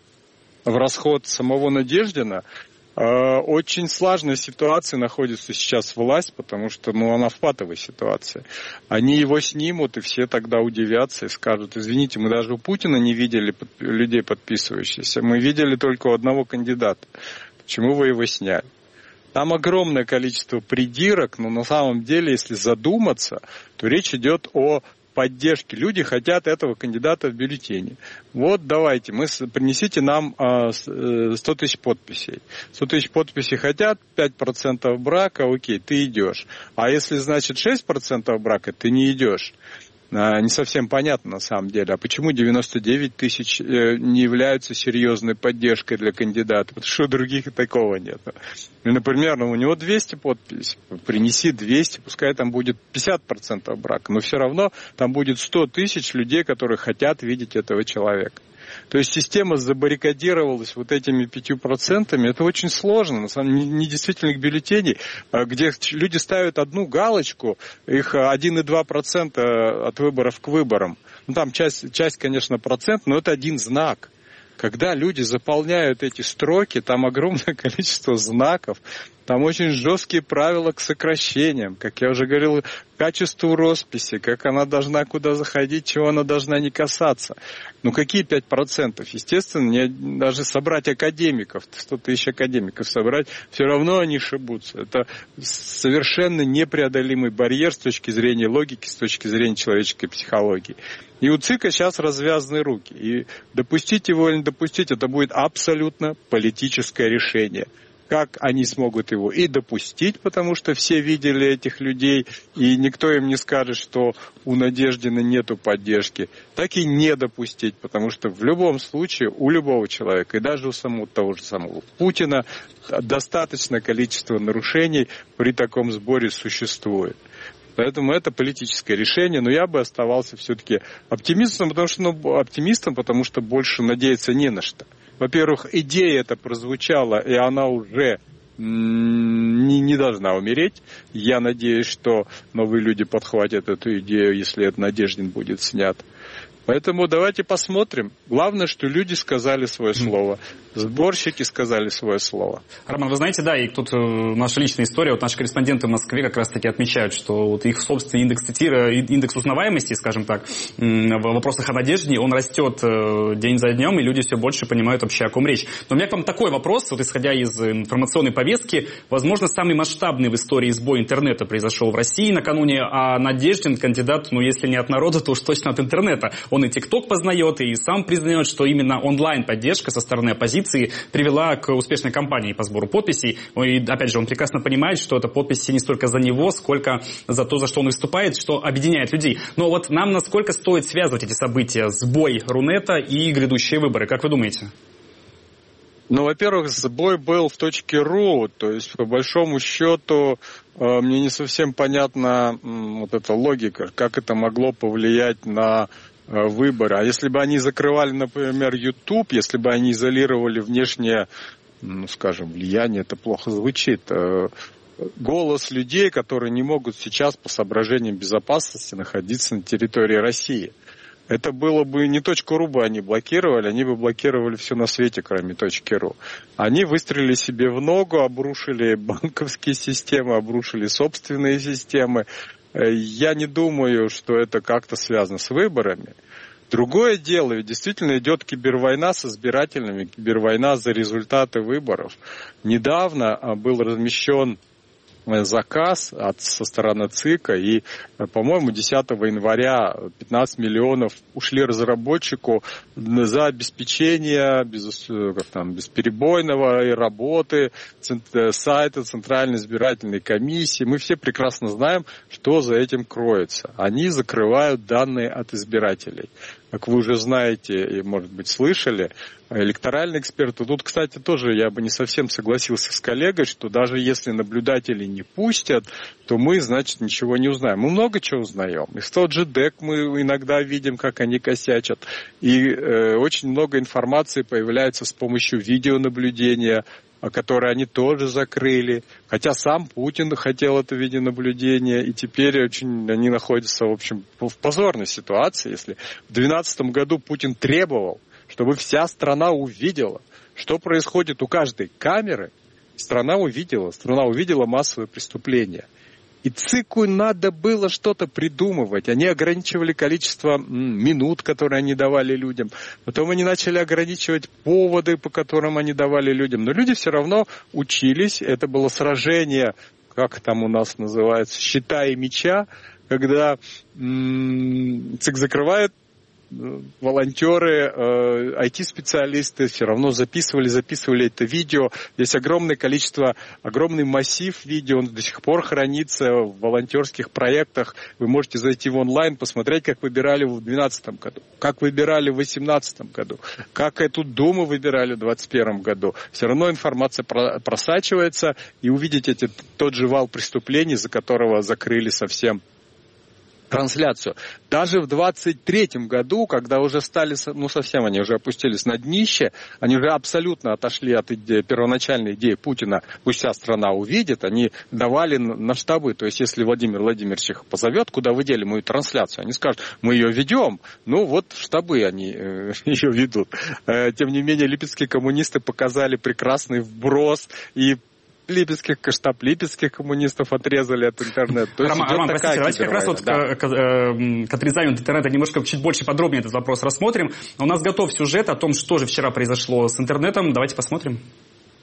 в расход самого Надеждина. Э, очень сложная ситуация находится сейчас власть, потому что ну, она в патовой ситуации. Они его снимут, и все тогда удивятся и скажут: извините, мы даже у Путина не видели под, людей, подписывающихся. Мы видели только у одного кандидата. Почему вы его сняли? Там огромное количество придирок, но на самом деле, если задуматься, то речь идет о поддержки. Люди хотят этого кандидата в бюллетене. Вот давайте, мы, принесите нам а, сто тысяч подписей. сто тысяч подписей хотят, пять процентов брака, окей, ты идешь. А если, значит, шесть процентов брака, ты не идешь. А, не совсем понятно на самом деле. А почему девяносто девять тысяч э, не являются серьезной поддержкой для кандидата? Потому что других такого нет. Например, ну, у него двести подписей. Принеси двести, пускай там будет пятьдесят процентов брака. Но все равно там будет сто тысяч людей, которые хотят видеть этого человека. То есть система забаррикадировалась вот этими пятью процентами. Это очень сложно, на самом деле, недействительных бюллетеней, где люди ставят одну галочку, их один и два десятых процента от выборов к выборам. Ну, там часть, часть, конечно, процент, но это один знак. Когда люди заполняют эти строки, там огромное количество знаков, там очень жесткие правила к сокращениям, как я уже говорил, к качеству росписи, как она должна куда заходить, чего она должна не касаться. Ну какие пять процентов? Естественно, не, даже собрать академиков, сто тысяч академиков собрать, все равно они ошибутся. Это совершенно непреодолимый барьер с точки зрения логики, с точки зрения человеческой психологии. И у ЦИКа сейчас развязаны руки. И допустить его или не допустить, это будет абсолютно политическое решение. как они смогут его и допустить, потому что все видели этих людей, и никто им не скажет, что у Надеждина нету поддержки, так и не допустить, потому что в любом случае у любого человека, и даже у самого того же самого Путина, достаточное количество нарушений при таком сборе существует. Поэтому это политическое решение, но я бы оставался все-таки оптимистом, потому что, ну, оптимистом, потому что больше надеяться не на что. Во-первых, идея эта прозвучала, и она уже не, не должна умереть. Я надеюсь, что новые люди подхватят эту идею, если этот Надеждин будет снят. Поэтому давайте посмотрим. Главное, что люди сказали свое слово. Сборщики сказали свое слово. Роман, вы знаете, да, и тут э, наша личная история. Вот наши корреспонденты в Москве как раз-таки отмечают, что вот их собственный индекс, цитира, индекс узнаваемости, скажем так, э, в вопросах о Надежде, он растет э, день за днем, и люди все больше понимают вообще, о ком речь. Но у меня к вам такой вопрос, вот исходя из информационной повестки. Возможно, самый масштабный в истории сбой интернета произошел в России накануне, а Надеждин кандидат, ну, если не от народа, то уж точно от интернета. Он и ТикТок познает, и сам признает, что именно онлайн-поддержка со стороны оппозиции привела к успешной кампании по сбору подписей. И, опять же, он прекрасно понимает, что это подписи не столько за него, сколько за то, за что он выступает, что объединяет людей. Но вот нам насколько стоит связывать эти события, сбой Рунета и грядущие выборы? Как вы думаете? Ну, во-первых, сбой был в точке ру, то есть, по большому счету, мне не совсем понятна вот эта логика, как это могло повлиять на выборы. А если бы они закрывали, например, YouTube, если бы они изолировали внешнее, ну, скажем, влияние, это плохо звучит, голос людей, которые не могут сейчас по соображениям безопасности находиться на территории России. Это было бы не точку ру бы они блокировали, они бы блокировали все на свете, кроме точки ру. Они выстрелили себе в ногу, обрушили банковские системы, обрушили собственные системы. Я не думаю, что это как-то связано с выборами. Другое дело, ведь действительно идет кибервойна с избирателями, кибервойна за результаты выборов. Недавно был размещен заказ от, со стороны ЦИКа, и, по-моему, десятого января пятнадцать миллионов ушли разработчику за обеспечение без, как там, бесперебойного работы сайта Центральной избирательной комиссии. Мы все прекрасно знаем, что за этим кроется. Они закрывают данные от избирателей. Как вы уже знаете и, может быть, слышали, электоральные эксперты. Тут, кстати, тоже я бы не совсем согласился с коллегой, что даже если наблюдатели не пустят, то мы, значит, ничего не узнаем. Мы много чего узнаем. И в тот же ДЭК мы иногда видим, как они косячат. И э, очень много информации появляется с помощью видеонаблюдения, которые они тоже закрыли. Хотя сам Путин хотел это видеонаблюдение, и теперь очень они находятся, в общем, в позорной ситуации. Если в две тысячи двенадцатом году Путин требовал, чтобы вся страна увидела, что происходит у каждой камеры, страна увидела, страна увидела массовые преступления. И ЦИКу надо было что-то придумывать. Они ограничивали количество минут, которые они давали людям. Потом они начали ограничивать поводы, по которым они давали людям. Но люди все равно учились. Это было сражение, как там у нас называется, щита и меча, когда м-м, ЦИК закрывает, волонтеры, ай ти-специалисты все равно записывали, записывали это видео. Есть огромное количество, огромный массив видео, он до сих пор хранится в волонтерских проектах. Вы можете зайти в онлайн, посмотреть, как выбирали в две тысячи двенадцатом году, как выбирали в две тысячи восемнадцатом году, как эту Думу выбирали в две тысячи двадцать первом году. Все равно информация просачивается, и увидите эти, тот же вал преступлений, за которого закрыли совсем трансляцию. Даже в двадцать третьем году, когда уже стали, ну совсем они уже опустились на днище, они уже абсолютно отошли от идеи, первоначальной идеи Путина, пусть вся страна увидит, они давали на штабы. То есть, если Владимир Владимирович их позовет, куда вы дели мою трансляцию, они скажут, мы ее ведем, ну вот в штабы они э, ее ведут. Э, тем не менее, липецкие коммунисты показали прекрасный вброс, и липецких, штаб липецких коммунистов отрезали от интернета. То Роман, Роман простите, давайте как раз вот да. к, к, к отрезанию от интернета немножко чуть больше подробнее этот вопрос рассмотрим. У нас готов сюжет о том, что же вчера произошло с интернетом. Давайте посмотрим.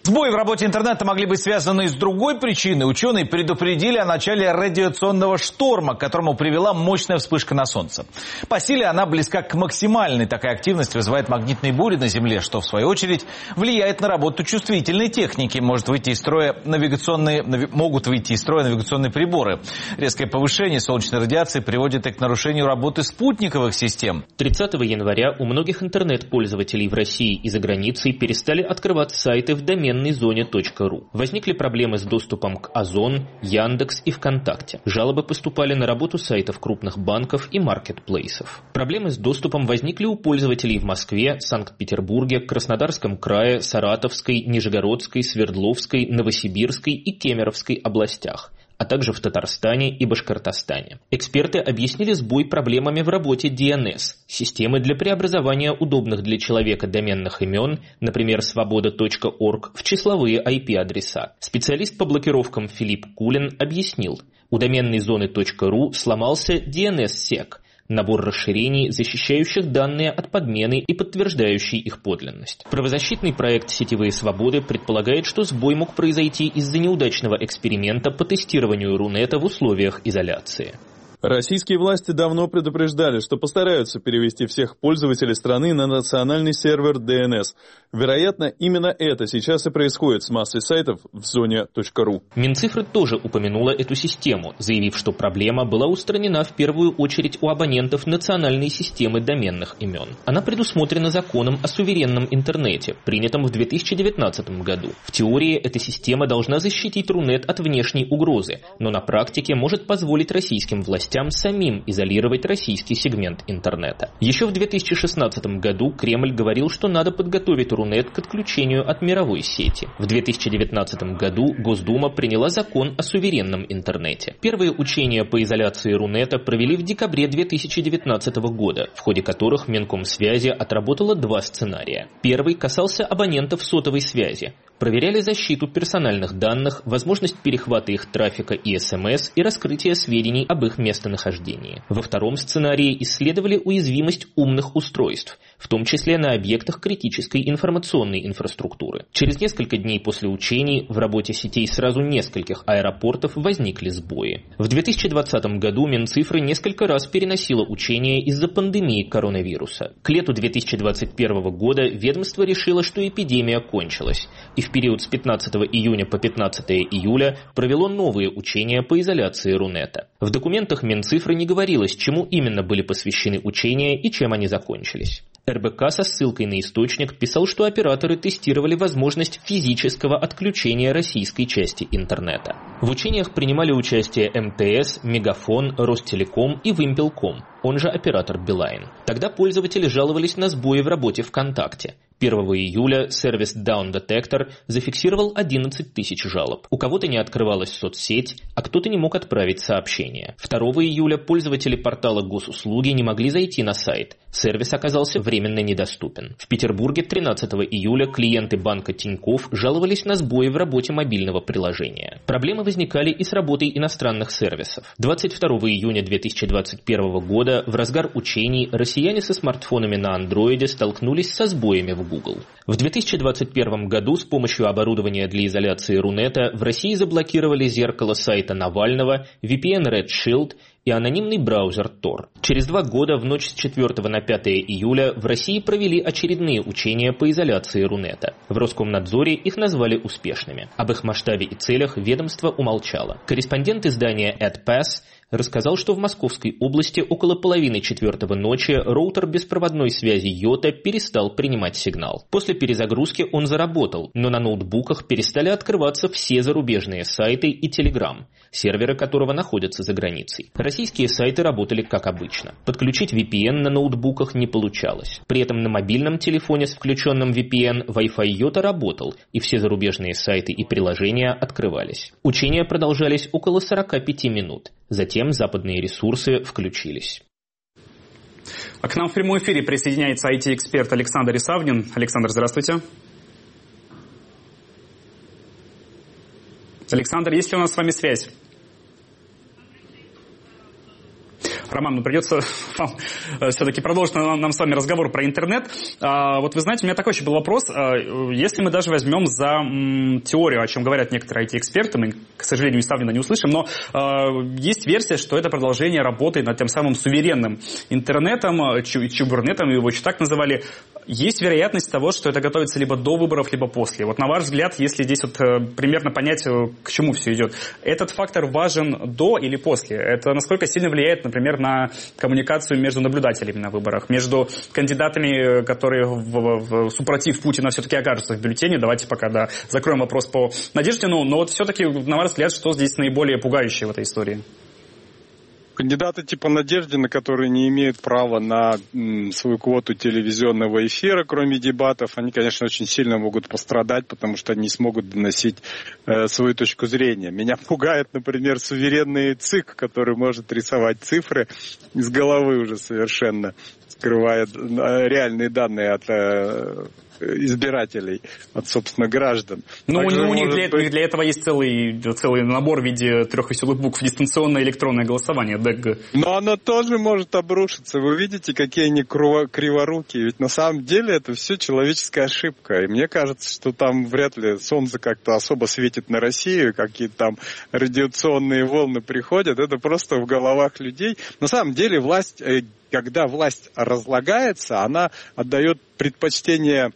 Сбои в работе интернета могли быть связаны с другой причиной. Ученые предупредили о начале радиационного шторма, к которому привела мощная вспышка на Солнце. По силе она близка к максимальной. Такая активность вызывает магнитные бури на Земле, что в свою очередь влияет на работу чувствительной техники. Может выйти из строя навигационные, нави, могут выйти из строя навигационные приборы. Резкое повышение солнечной радиации приводит и к нарушению работы спутниковых систем. тридцатого января у многих интернет-пользователей в России и за границей перестали открывать сайты в доменной зоне .ру. Возникли проблемы с доступом к Озон, Яндекс и ВКонтакте. Жалобы поступали на работу сайтов крупных банков и маркетплейсов. Проблемы с доступом возникли у пользователей в Москве, Санкт-Петербурге, Краснодарском крае, Саратовской, Нижегородской, Свердловской, Новосибирской и Кемеровской областях, а также в Татарстане и Башкортостане. Эксперты объяснили сбой проблемами в работе ди эн эс – системы для преобразования удобных для человека доменных имен, например, свобода точка орг, в числовые ай пи-адреса. Специалист по блокировкам Филипп Кулин объяснил, у доменной зоны .ру сломался ди эн эс-сек – набор расширений, защищающих данные от подмены и подтверждающий их подлинность. Правозащитный проект «Сетевые свободы» предполагает, что сбой мог произойти из-за неудачного эксперимента по тестированию Рунета в условиях изоляции. Российские власти давно предупреждали, что постараются перевести всех пользователей страны на национальный сервер ди эн эс. Вероятно, именно это сейчас и происходит с массой сайтов в зоне .ру. Минцифры тоже упомянула эту систему, заявив, что проблема была устранена в первую очередь у абонентов национальной системы доменных имен. Она предусмотрена законом о суверенном интернете, принятым в две тысячи девятнадцатом году. В теории эта система должна защитить Рунет от внешней угрозы, но на практике может позволить российским властям самим изолировать российский сегмент интернета. Еще в две тысячи шестнадцатом году Кремль говорил, что надо подготовить Рунет к отключению от мировой сети. В две тысячи девятнадцатом году Госдума приняла закон о суверенном интернете. Первые учения по изоляции Рунета провели в декабре две тысячи девятнадцатого года, в ходе которых Минкомсвязи отработала два сценария. Первый касался абонентов сотовой связи. Проверяли защиту персональных данных, возможность перехвата их трафика и эс эм эс и раскрытие сведений об их местонахождении. Во втором сценарии исследовали уязвимость умных устройств, в том числе на объектах критической информационной инфраструктуры. Через несколько дней после учений в работе сетей сразу нескольких аэропортов возникли сбои. В две тысячи двадцатом году Минцифры несколько раз переносило учения из-за пандемии коронавируса. К лету две тысячи двадцать первого года ведомство решило, что эпидемия кончилась, и в период с пятнадцатого июня по пятнадцатое июля провело новые учения по изоляции Рунета. В документах Минцифры не говорилось, чему именно были посвящены учения и чем они закончились. эр бэ ка со ссылкой на источник писал, что операторы тестировали возможность физического отключения российской части интернета. В учениях принимали участие эм тэ эс, Мегафон, Ростелеком и Вимпелком, он же оператор Билайн. Тогда пользователи жаловались на сбои в работе ВКонтакте. первого июля сервис Down Detector зафиксировал одиннадцать тысяч жалоб. У кого-то не открывалась соцсеть, а кто-то не мог отправить сообщение. второго июля пользователи портала Госуслуги не могли зайти на сайт. Сервис оказался временно недоступен. В Петербурге тринадцатого июля клиенты банка Тинькофф жаловались на сбои в работе мобильного приложения. Проблемы возникали и с работой иностранных сервисов. двадцать второго июня две тысячи двадцать первого года в разгар учений россияне со смартфонами на андроиде столкнулись со сбоями в Google. В две тысячи двадцать первом году с помощью оборудования для изоляции Рунета в России заблокировали зеркало сайта Навального, ви пи эн Red Shield и анонимный браузер Tor. Через два года, в ночь с четвёртого на пятое июля, в России провели очередные учения по изоляции Рунета. В Роскомнадзоре их назвали успешными. Об их масштабе и целях ведомство умолчало. Корреспондент издания AdPass рассказал, что в Московской области около половины четвертого ночи роутер беспроводной связи Йота перестал принимать сигнал. После перезагрузки он заработал, но на ноутбуках перестали открываться все зарубежные сайты и Telegram, серверы которого находятся за границей. Российские сайты работали как обычно. Подключить ви пи эн на ноутбуках не получалось. При этом на мобильном телефоне с включенным ви пи эн Wi-Fi Йота работал, и все зарубежные сайты и приложения открывались. Учения продолжались около сорока пяти минут. Затем западные ресурсы включились. А к нам в прямом эфире присоединяется ай ти-эксперт Александр Исавнин. Александр, здравствуйте. Александр, есть ли у нас с вами связь? Роман, ну придется вам все-таки продолжить нам, нам с вами разговор про интернет. А, вот вы знаете, у меня такой еще был вопрос. А, если мы даже возьмем за м, теорию, о чем говорят некоторые ай ти-эксперты, мы, к сожалению, несомненно не услышим, но а, есть версия, что это продолжение работы над тем самым суверенным интернетом, чубернетом, его еще так называли. Есть вероятность того, что это готовится либо до выборов, либо после. Вот на ваш взгляд, если здесь вот э, примерно понять, э, к чему все идет, этот фактор важен до или после? Это насколько сильно влияет, например, на коммуникацию между наблюдателями на выборах, между кандидатами, которые в, в, в супротив Путина все-таки окажутся в бюллетене? Давайте пока, да, закроем вопрос по Надеждину. Но вот все-таки, на ваш взгляд, что здесь наиболее пугающее в этой истории? Кандидаты типа Надеждина, которые не имеют права на м, свою квоту телевизионного эфира, кроме дебатов, они, конечно, очень сильно могут пострадать, потому что они не смогут доносить э, свою точку зрения. Меня пугает, например, суверенный ЦИК, который может рисовать цифры из головы уже совершенно, скрывая реальные данные от э, избирателей, от, собственно, граждан. Ну, у, у них для, быть... для этого есть целый, целый набор в виде трех веселых букв: дистанционное электронное голосование, ДЭГ. Но оно тоже может обрушиться. Вы видите, какие они криворукие. Ведь на самом деле это все человеческая ошибка. И мне кажется, что там вряд ли солнце как-то особо светит на Россию, какие-то там радиационные волны приходят. Это просто в головах людей. На самом деле власть... Когда власть разлагается, она отдает предпочтение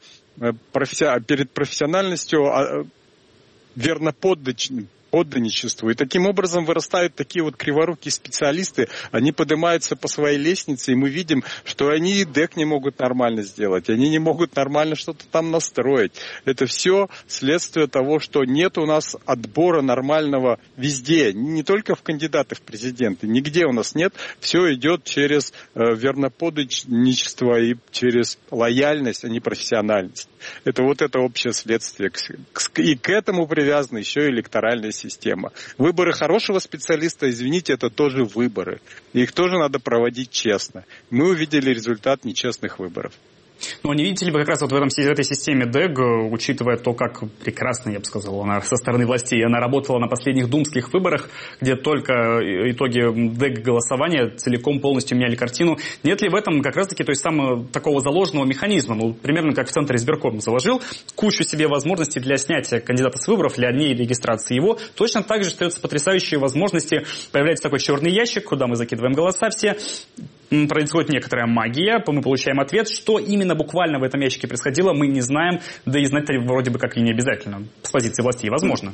перед профессиональностью верноподданничеству. подданничеству. И таким образом вырастают такие вот криворукие специалисты, они поднимаются по своей лестнице, и мы видим, что они и ДЭК не могут нормально сделать, они не могут нормально что-то там настроить. Это все следствие того, что нет у нас отбора нормального везде, не только в кандидаты в президенты, нигде у нас нет, все идет через э, верноподданничество и через лояльность, а не профессиональность. Это вот это общее следствие. И к этому привязана еще электоральная система. Выборы хорошего специалиста, извините, это тоже выборы. Их тоже надо проводить честно. Мы увидели результат нечестных выборов. Ну, не видите ли вы как раз вот в, этом, в этой системе ДЭГ, учитывая то, как прекрасно, я бы сказал, она со стороны властей, она работала на последних думских выборах, где только итоги ДЭГ голосования целиком полностью меняли картину. Нет ли в этом как раз-таки то есть самого такого заложенного механизма? Ну, примерно как в Центре избирком заложил кучу себе возможностей для снятия кандидата с выборов, для одней регистрации его. Точно так же остаются потрясающие возможности. Появляется такой черный ящик, куда мы закидываем голоса все. Происходит некоторая магия, мы получаем ответ. Что именно буквально в этом ящике происходило, мы не знаем, да и знать-то вроде бы как и не обязательно. С позиции властей возможно.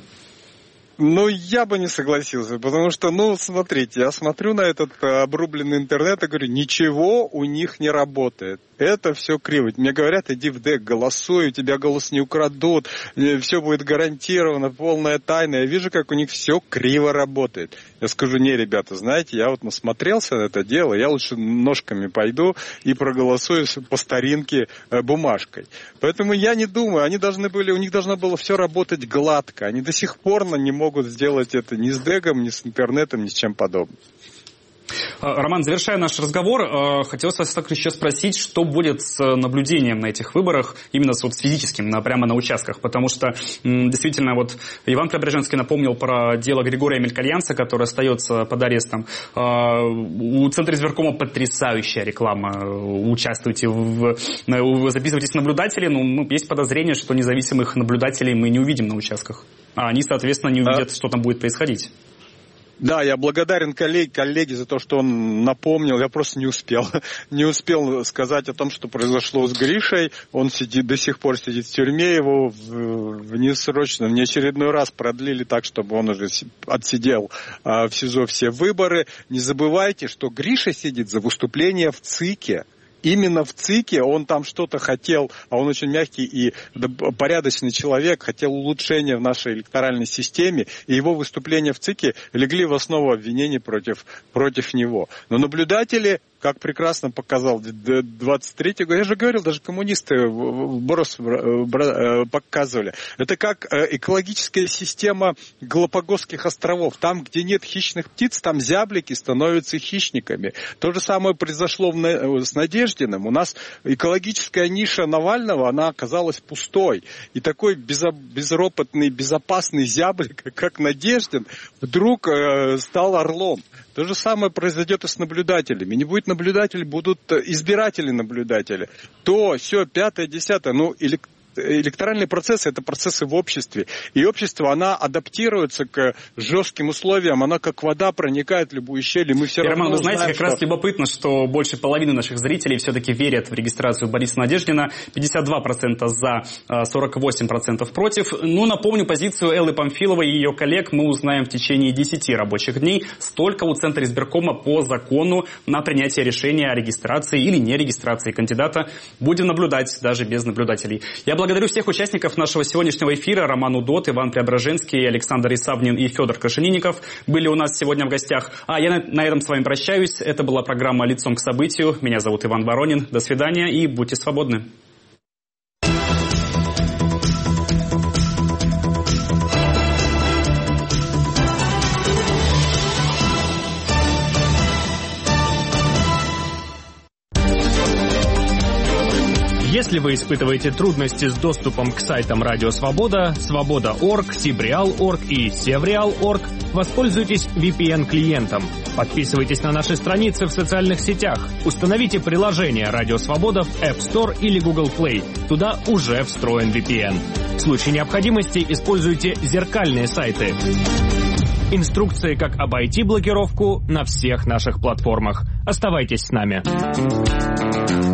Ну, я бы не согласился, потому что, ну, смотрите, я смотрю на этот обрубленный интернет и говорю, ничего у них не работает. Это все криво. Мне говорят, иди в ДЭК, голосуй, у тебя голос не украдут, все будет гарантировано, полная тайна. Я вижу, как у них все криво работает. Я скажу, не, ребята, знаете, я вот насмотрелся на это дело, я лучше ножками пойду и проголосую по старинке бумажкой. Поэтому я не думаю, они должны были, у них должно было все работать гладко. Они до сих пор не могут сделать это ни с ДЭГом, ни с интернетом, ни с чем подобным. Роман, завершая наш разговор, хотелось вас так еще спросить, что будет с наблюдением на этих выборах, именно с, вот, с физическим, на, прямо на участках, потому что действительно вот Иван Преображенский напомнил про дело Григория Мелькальянца, который остается под арестом. У Центра избиркома потрясающая реклама. Участвуйте, в, записывайтесь в наблюдатели, но ну, есть подозрение, что независимых наблюдателей мы не увидим на участках, а они, соответственно, не увидят, а... что там будет происходить. Да, я благодарен коллеге, коллеге за то, что он напомнил. Я просто не успел. Не успел сказать о том, что произошло с Гришей. Он сидит, до сих пор сидит в тюрьме. Его внесрочно, в неочередной раз продлили так, чтобы он уже отсидел а, в СИЗО все выборы. Не забывайте, что Гриша сидит за выступление в ЦИКе. Именно в ЦИКе он там что-то хотел, а он очень мягкий и порядочный человек, хотел улучшения в нашей электоральной системе, и его выступления в ЦИКе легли в основу обвинений против, против него. Но наблюдатели, как прекрасно показал двадцать третий год, я же говорил, даже коммунисты брос показывали, это как экологическая система Галапагосских островов. Там, где нет хищных птиц, там зяблики становятся хищниками. То же самое произошло с Надеждой. У нас экологическая ниша Навального, она оказалась пустой. И такой безропотный, безопасный зяблик, как Надеждин, вдруг э, стал орлом. То же самое произойдет и с наблюдателями. Не будет наблюдателей, будут избиратели-наблюдатели. То, все, пятое, десятое. Ну, или электоральные процессы – это процессы в обществе. И общество, оно адаптируется к жестким условиям, оно как вода проникает в любую щель, и мы все и, равно Роман, вы знаете, знаем, как что... раз любопытно, что больше половины наших зрителей все-таки верят в регистрацию Бориса Надеждина. пятьдесят два процента за, сорок восемь процентов против. Ну, напомню, позицию Эллы Памфиловой и ее коллег мы узнаем в течение десяти рабочих дней. Столько у Центра избиркома по закону на принятие решения о регистрации или нерегистрации кандидата. Будем наблюдать даже без наблюдателей. Я благодарю всех участников нашего сегодняшнего эфира. Роман Удот, Иван Преображенский, Александр Исавнин и Федор Крашенинников были у нас сегодня в гостях. А я на, на этом с вами прощаюсь. Это была программа «Лицом к событию». Меня зовут Иван Воронин. До свидания и будьте свободны. Если вы испытываете трудности с доступом к сайтам Радио Свобода, Свобода точка орг, Сибреал точка орг и Севреал точка орг, воспользуйтесь ви пи эн-клиентом. Подписывайтесь на наши страницы в социальных сетях. Установите приложение Радио Свобода в App Store или Google Play. Туда уже встроен ви пи эн. В случае необходимости используйте зеркальные сайты. Инструкции, как обойти блокировку, на всех наших платформах. Оставайтесь с нами.